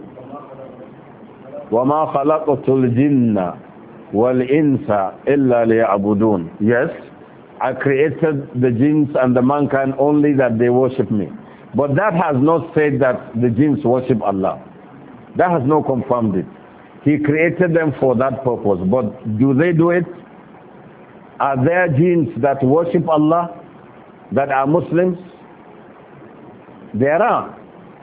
وما خلقت الجن والإنس إلا ليعبدون. Yes, I created the jinns and the mankind only that they worship me. But that has not said that the jinns worship Allah. That has not confirmed it. He created them for that purpose. But do they do it? Are there jinns that worship Allah, that are Muslims? There are.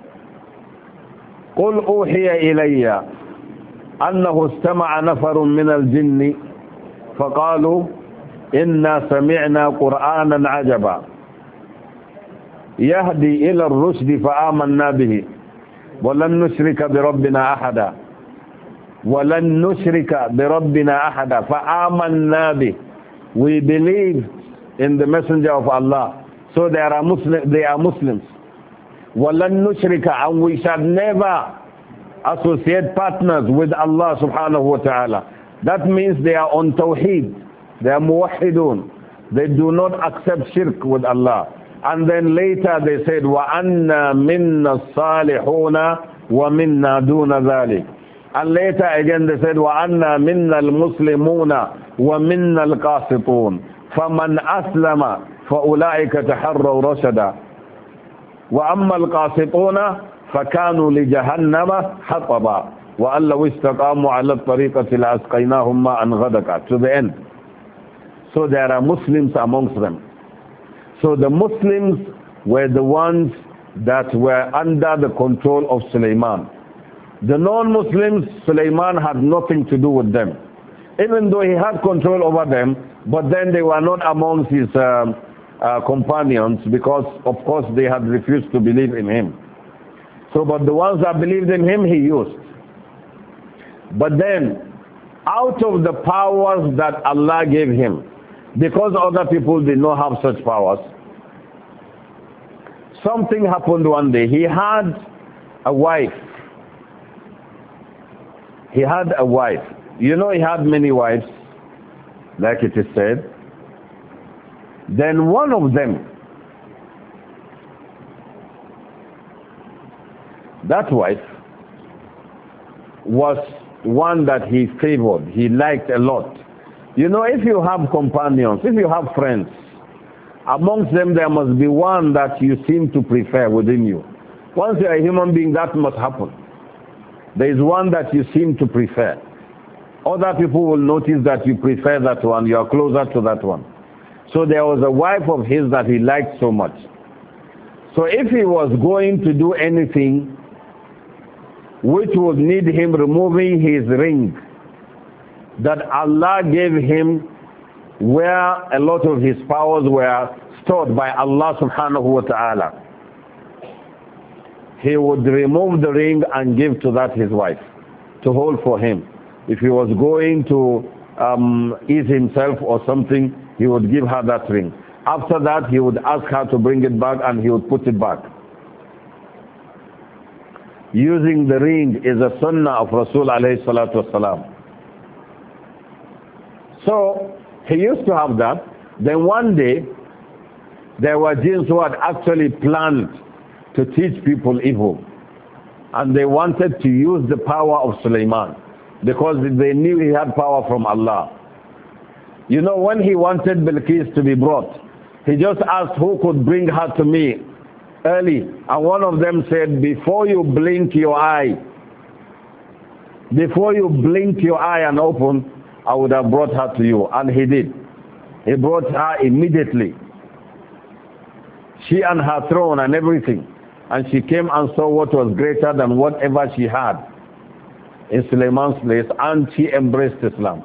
قل أوحي إلي أنه استمع نفر من الجن فقالوا إنا سمعنا قرآنا عجبا يهدي إلى الرشد فآمنا به ولن نشرك بربنا أحدا ولن نشرك بربنا أحدا فآمنا به. We believe in the messenger of Allah. So they are Muslims. وَلَن نُشْرِكَ, and we shall never associate partners with Allah subhanahu wa ta'ala. That means they are on Tawheed. They are muwahidun. They do not accept shirk with Allah. And then later they said, وَأَنَّا مِنَّا الصَّالِحُونَ وَمِنَّا دُونَ ذَلِكَ. And later again they said, وَأَنَّا مِنَّا الْمُسْلِمُونَ وَمِنَّا الْقَاسِطُونَ فَمَنْ أَسْلَمَ فَأُولَٰئِكَ تَحَرَّوْا رَشَدًا وَأَمَّا الْقَاسِطُونَ فَكَانُوا لِجَهَنَّمَ حَطَبًا وَأَن لَّوْ اسْتَقَامُوا عَلَى الطَّرِيقَةِ لَأَسْقَيْنَاهُم مَّاءً غَدَقًا, to the end. So there are Muslims amongst them. So the Muslims were the ones that were under the control of Sulaiman. The non-Muslims, Sulaiman had nothing to do with them. Even though he had control over them, but then they were not amongst his companions, because of course they had refused to believe in him. So but the ones that believed in him, he used. But then out of the powers that Allah gave him, because other people did not have such powers, something happened one day. He had a wife. He had a wife. You know, he had many wives, like it is said. Then one of them, that wife, was one that he favored, he liked a lot. You know, if you have companions, if you have friends, amongst them there must be one that you seem to prefer within you. Once you're a human being, that must happen. There is one that you seem to prefer. Other people will notice that you prefer that one, you are closer to that one. So there was a wife of his that he liked so much. So if he was going to do anything which would need him removing his ring that Allah gave him, where a lot of his powers were stored by Allah subhanahu wa ta'ala, he would remove the ring and give to that his wife to hold for him. If he was going to ease himself or something, he would give her that ring. After that, he would ask her to bring it back and he would put it back. Using the ring is a sunnah of Rasul alayhi salatu wasalam. So, he used to have that. Then one day, there were jinns who had actually planned to teach people evil. And they wanted to use the power of Sulaiman, because they knew he had power from Allah. You know, when he wanted Bilqis to be brought, he just asked who could bring her to me early. And one of them said, before you blink your eye and open, I would have brought her to you. And he did. He brought her immediately. She and her throne and everything. And she came and saw what was greater than whatever she had in Sulaiman's place, and she embraced Islam.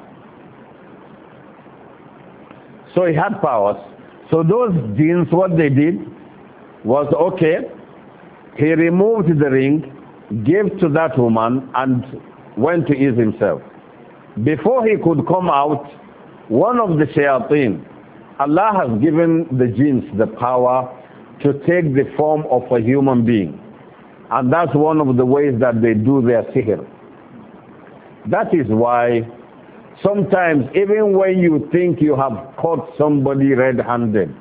So he had powers. So those jinns, what they did was, okay, he removed the ring, gave to that woman, and went to ease himself. Before he could come out, One of the shayateen, Allah has given the jinns the power to take the form of a human being. And that's one of the ways that they do their sihr. That is why sometimes even when you think you have caught somebody red-handed,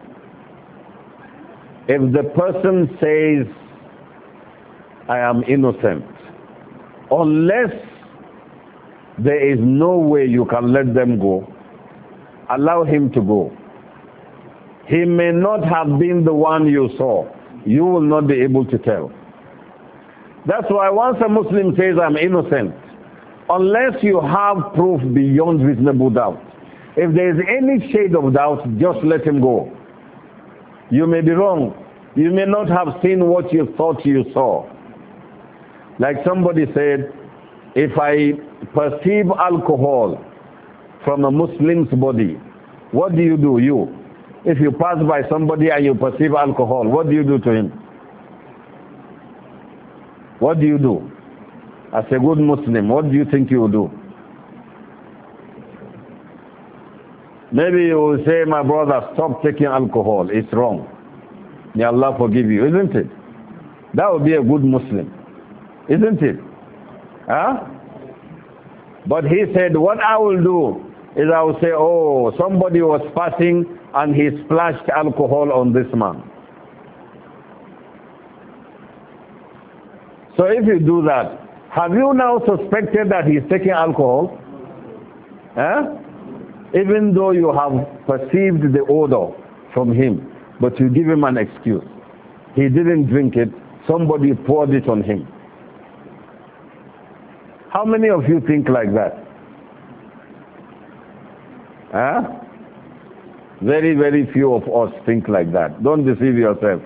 if the person says, I am innocent, unless there is no way you can let them go, allow him to go. He may not have been the one you saw. You will not be able to tell. That's why once a Muslim says, I'm innocent, unless you have proof beyond reasonable doubt, if there is any shade of doubt, just let him go. You may be wrong. You may not have seen what you thought you saw. Like somebody said, if I perceive alcohol from a Muslim's body, what do? You. If you pass by somebody and you perceive alcohol, what do you do to him? What do you do? As a good Muslim, what do you think you will do? Maybe you will say, my brother, stop taking alcohol. It's wrong. May Allah forgive you, isn't it? That would be a good Muslim, isn't it? Huh? But he said, what I will do is I will say, oh, somebody was fasting and he splashed alcohol on this man. So if you do that, have you now suspected that he's taking alcohol? Huh? Even though you have perceived the odor from him, but you give him an excuse. He didn't drink it, somebody poured it on him. How many of you think like that? Huh? Very, very few of us think like that. Don't deceive yourself.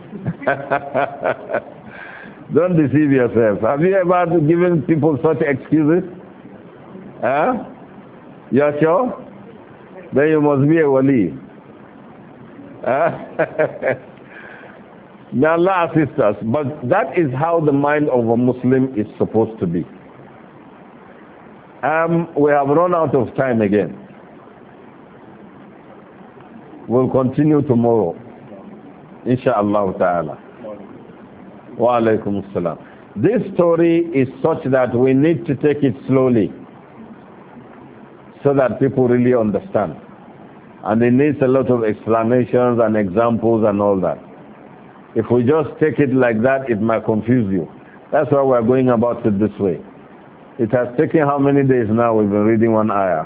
Don't deceive yourself. Have you ever given people such excuses? Huh? You're sure? Then you must be a wali. May Allah assist us. But that is how the mind of a Muslim is supposed to be. We have run out of time again. We'll continue tomorrow. Insha'Allah ta'ala. Wa alaikum assalam. This story is such that we need to take it slowly so that people really understand. And it needs a lot of explanations and examples and all that. If we just take it like that, it might confuse you. That's why we're going about it this way. It has taken how many days now we've been reading one ayah?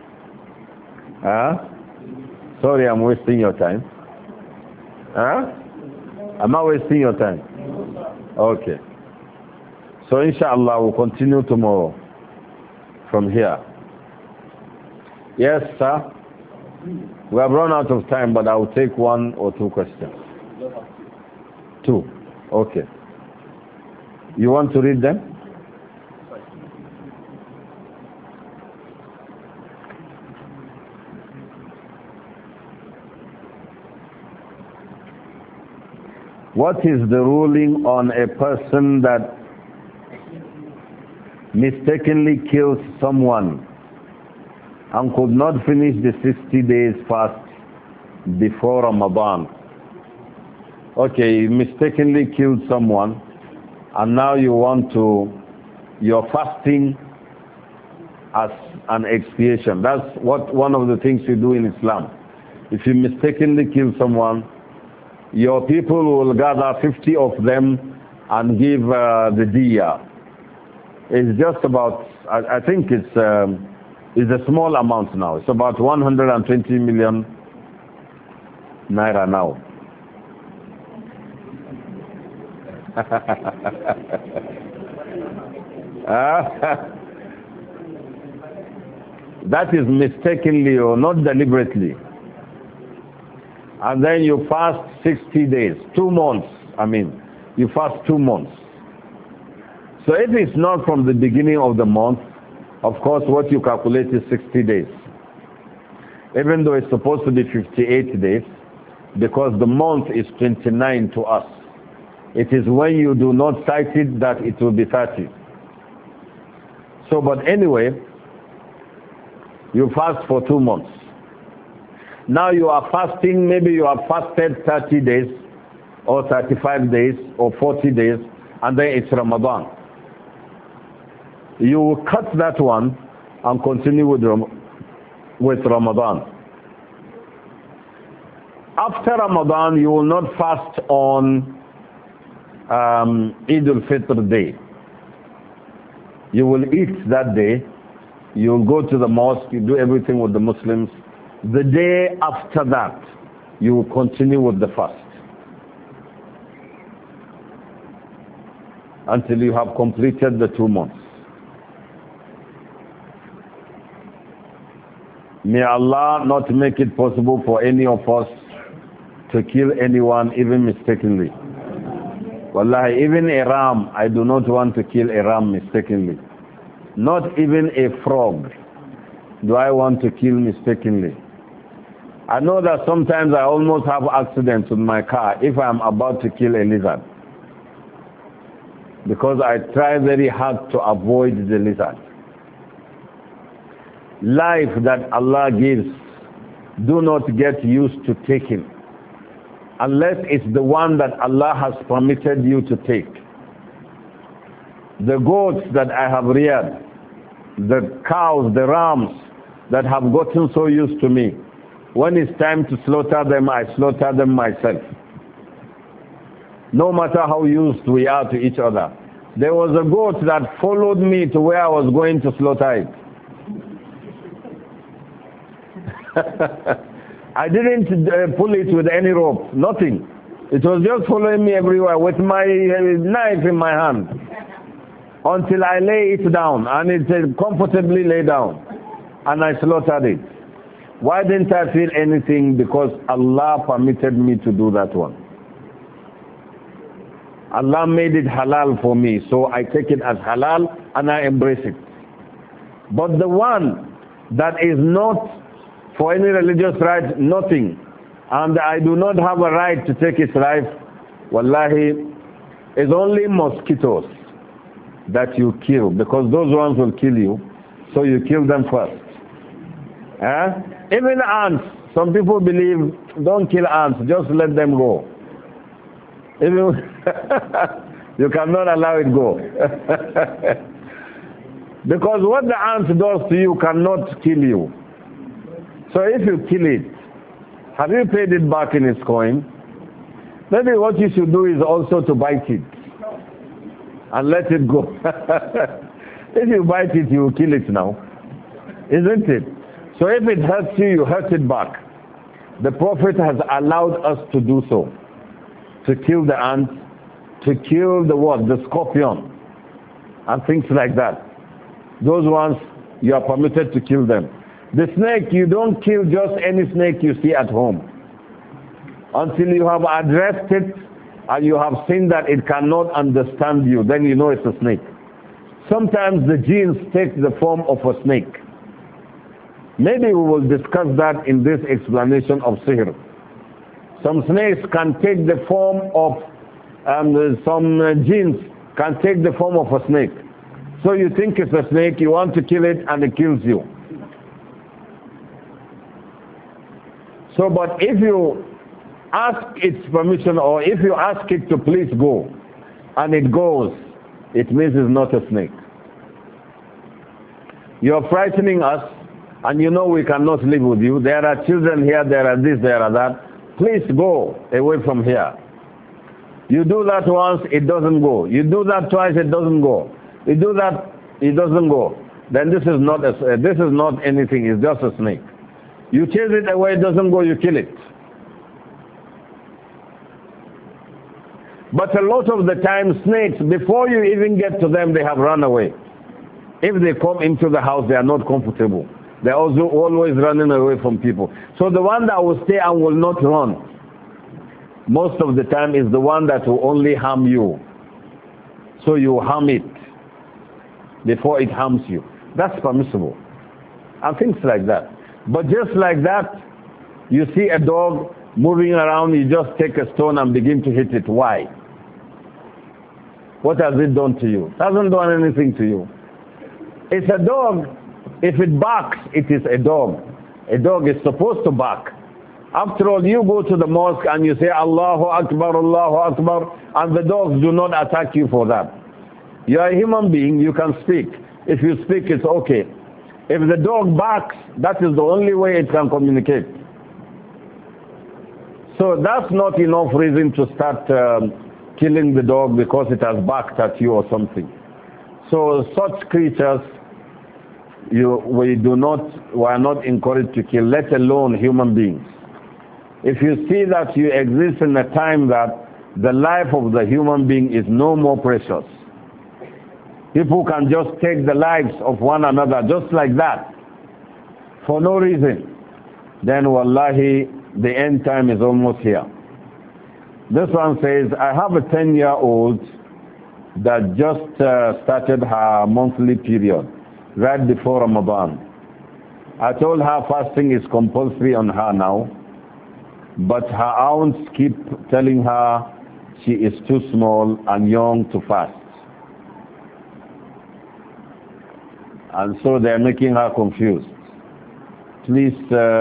Huh? Sorry, I'm wasting your time. Huh? I'm not wasting your time. Okay. So inshallah we'll continue tomorrow from here. Yes, sir? We have run out of time, but I will take one or two questions. Two. Okay. You want to read them? What is the ruling on a person that mistakenly kills someone and could not finish the 60 days fast before Ramadan? Okay, you mistakenly killed someone and now you're fasting as an expiation. That's one of the things you do in Islam. If you mistakenly kill someone, your people will gather 50 of them and give the diya. It's just about, I think it's a small amount now. It's about 120 million naira now. That is mistakenly or not deliberately. And then you fast 60 days, 2 months. You fast 2 months. So if it's not from the beginning of the month, of course what you calculate is 60 days. Even though it's supposed to be 58 days, because the month is 29 to us. It is when you do not cite it that it will be 30. So, but anyway, You fast for 2 months. Now you are fasting, maybe you have fasted 30 days or 35 days or 40 days, and then it's Ramadan. You cut that one and continue with Ramadan. After Ramadan, you will not fast on Eid al-Fitr day. You will eat that day. You will go to the mosque. You do everything with the Muslims. The day after that, you will continue with the fast until you have completed the 2 months. May Allah not make it possible for any of us to kill anyone even mistakenly. Wallahi, even a ram, I do not want to kill a ram mistakenly. Not even a frog do I want to kill mistakenly. I know that sometimes I almost have accidents with my car if I am about to kill a lizard. Because I try very hard to avoid the lizard. Life that Allah gives, do not get used to taking. Unless it's the one that Allah has permitted you to take. The goats that I have reared, the cows, the rams that have gotten so used to me, when it's time to slaughter them, I slaughter them myself. No matter how used we are to each other. There was a goat that followed me to where I was going to slaughter it. I didn't pull it with any rope, nothing. It was just following me everywhere with my knife in my hand until I lay it down, and it comfortably lay down, and I slaughtered it. Why didn't I feel anything? Because Allah permitted me to do that one. Allah made it halal for me, so I take it as halal and I embrace it. But the one that is not for any religious right, nothing, and I do not have a right to take its life, wallahi, is only mosquitoes that you kill, because those ones will kill you, so you kill them first. Even ants, some people believe, don't kill ants, just let them go. Even you cannot allow it go. Because what the ant does to you cannot kill you. So if you kill it, have you paid it back in its coin? Maybe what you should do is also to bite it and let it go. If you bite it, you will kill it now. Isn't it? So if it hurts you, you hurt it back. The Prophet has allowed us to do so. To kill the ant, to kill the what? The scorpion, and things like that. Those ones, you are permitted to kill them. The snake, you don't kill just any snake you see at home. Until you have addressed it, and you have seen that it cannot understand you, then you know it's a snake. Sometimes the genes take the form of a snake. Maybe we will discuss that in this explanation of sihr. Some snakes can take the form of, some genes can take the form of a snake. So you think it's a snake, you want to kill it, and it kills you. So, but if you ask its permission, or if you ask it to please go, and it goes, it means it's not a snake. You're frightening us, and you know we cannot live with you. There are children here, there are this, there are that. Please go away from here. You do that once, it doesn't go. You do that twice, it doesn't go. You do that, it doesn't go. Then this is not anything, it's just a snake. You chase it away, it doesn't go, you kill it. But a lot of the time, snakes, before you even get to them, they have run away. If they come into the house, they are not comfortable. They're also always running away from people. So the one that will stay and will not run, most of the time is the one that will only harm you. So you harm it before it harms you. That's permissible. And things like that. But just like that, you see a dog moving around, you just take a stone and begin to hit it. Why? What has it done to you? It hasn't done anything to you. It's a dog. If it barks, it is a dog. A dog is supposed to bark. After all, you go to the mosque and you say Allahu Akbar, Allahu Akbar, and the dogs do not attack you for that. You are a human being, you can speak. If you speak, it's okay. If the dog barks, that is the only way it can communicate. So that's not enough reason to start killing the dog because it has barked at you or something. So such creatures, we are not encouraged to kill, let alone human beings. If you see that you exist in a time that the life of the human being is no more precious, people can just take the lives of one another just like that, for no reason, then wallahi, the end time is almost here. This one says, I have a 10-year-old that just started her monthly period right before Ramadan. I told her fasting is compulsory on her now, but her aunts keep telling her she is too small and young to fast. And so they are making her confused. Please,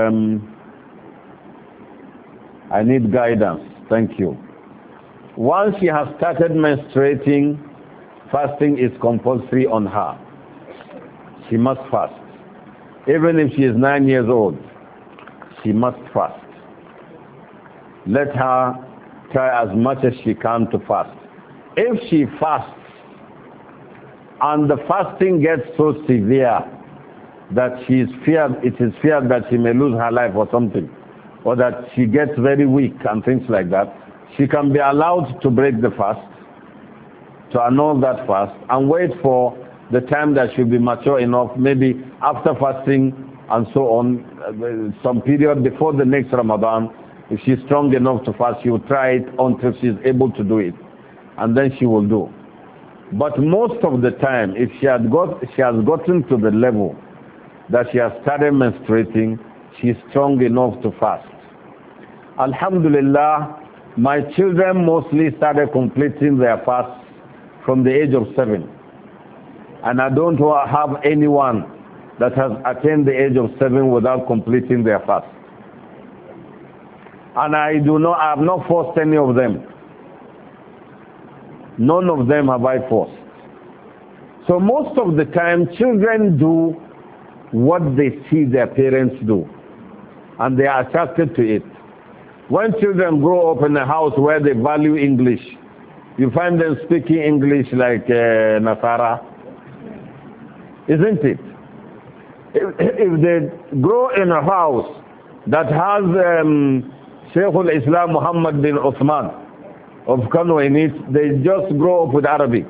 I need guidance. Thank you. Once she has started menstruating, fasting is compulsory on her. She must fast. Even if she is 9 years old, she must fast. Let her try as much as she can to fast. If she fasts and the fasting gets so severe that it is feared that she may lose her life or something, or that she gets very weak and things like that, she can be allowed to break the fast, to annul that fast, and wait for the time that she'll be mature enough, maybe after fasting and so on, some period before the next Ramadan. If she's strong enough to fast, she will try it until she's able to do it, and then she will do. But most of the time, if she has gotten to the level that she has started menstruating, she is strong enough to fast. Alhamdulillah, my children mostly started completing their fasts from the age of 7. And I don't have anyone that has attained the age of 7 without completing their fast. And I have not forced any of them. None of them have I forced. So most of the time, children do what they see their parents do, and they are attracted to it. When children grow up in a house where they value English, you find them speaking English like Nasara, isn't it? If they grow in a house that has Shaykh al-Islam Muhammad bin Uthman of Kano in it, they just grow up with Arabic.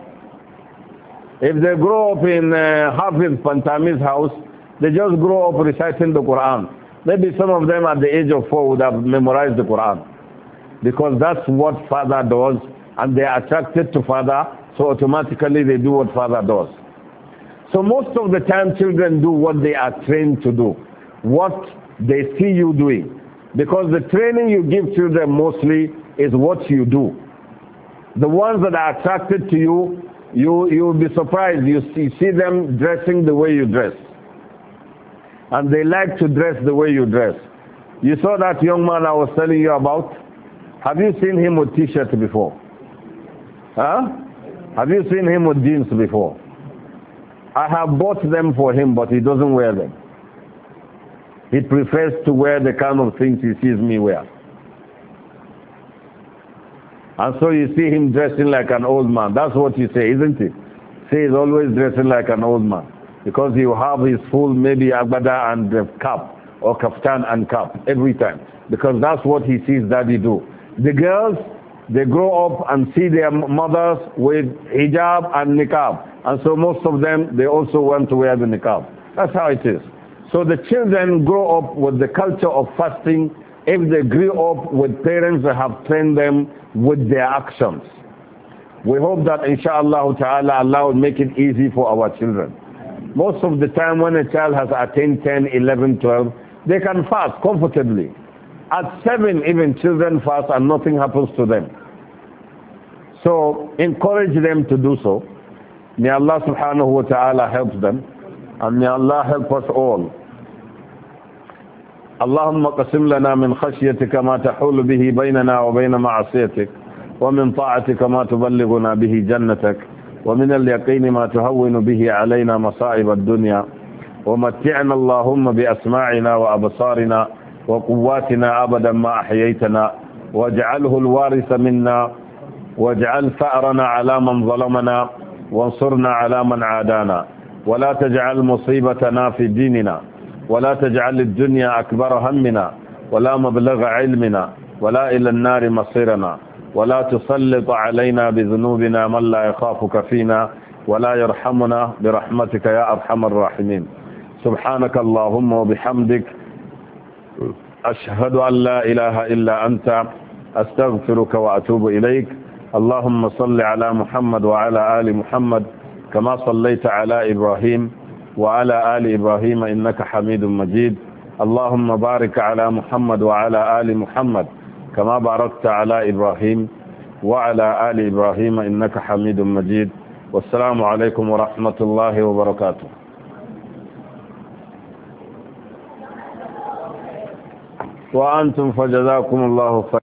If they grow up in Hafiz Pantami's house, they just grow up reciting the Quran. Maybe some of them at the age of 4 would have memorized the Quran, because that's what father does, and they are attracted to father, so automatically they do what father does. So most of the time children do what they are trained to do, what they see you doing, because the training you give children mostly is what you do. The ones that are attracted to you, you'll be surprised. You see them dressing the way you dress, and they like to dress the way you dress. You saw that young man I was telling you about? Have you seen him with t-shirt before? Huh? Have you seen him with jeans before? I have bought them for him, but he doesn't wear them. He prefers to wear the kind of things he sees me wear. And so you see him dressing like an old man. That's what you say, isn't it? Say he's always dressing like an old man, because he will have his full maybe agbada and cap, or kaftan and cap every time, because that's what he sees daddy do. The girls, they grow up and see their mothers with hijab and niqab, and so most of them, they also want to wear the niqab. That's how it is. So the children grow up with the culture of fasting if they grew up with parents that have trained them with their actions. We hope that inshallah ta'ala Allah will make it easy for our children. Most of the time when a child has attained 10, 11, 12, they can fast comfortably. At 7 even children fast and nothing happens to them. So encourage them to do so. May Allah subhanahu wa ta'ala help them And may Allah help us all. اللهم قسم لنا من خشيتك ما تحول به بيننا وبين معصيتك ومن طاعتك ما تبلغنا به جنتك ومن اليقين ما تهون به علينا مصائب الدنيا ومتعنا اللهم بأسماعنا وأبصارنا وقواتنا أبدا ما أحييتنا واجعله الوارث منا واجعل ثأرنا على من ظلمنا وانصرنا على من عادانا ولا تجعل مصيبتنا في ديننا ولا تجعل الدنيا أكبر همنا ولا مبلغ علمنا ولا إلى النار مصيرنا ولا تسلط علينا بذنوبنا من لا يخافك فينا ولا يرحمنا برحمتك يا أرحم الراحمين. سبحانك اللهم وبحمدك أشهد أن لا إله إلا أنت أستغفرك وأتوب إليك. اللهم صل على محمد وعلى آل محمد كما صليت على إبراهيم وعلى آل إبراهيم إنك حميد مجيد. اللهم بارك على محمد وعلى آل محمد كما باركت على إبراهيم وعلى آل إبراهيم إنك حميد مجيد. والسلام عليكم ورحمة الله وبركاته. وأنتم فجزاكم الله خيرا.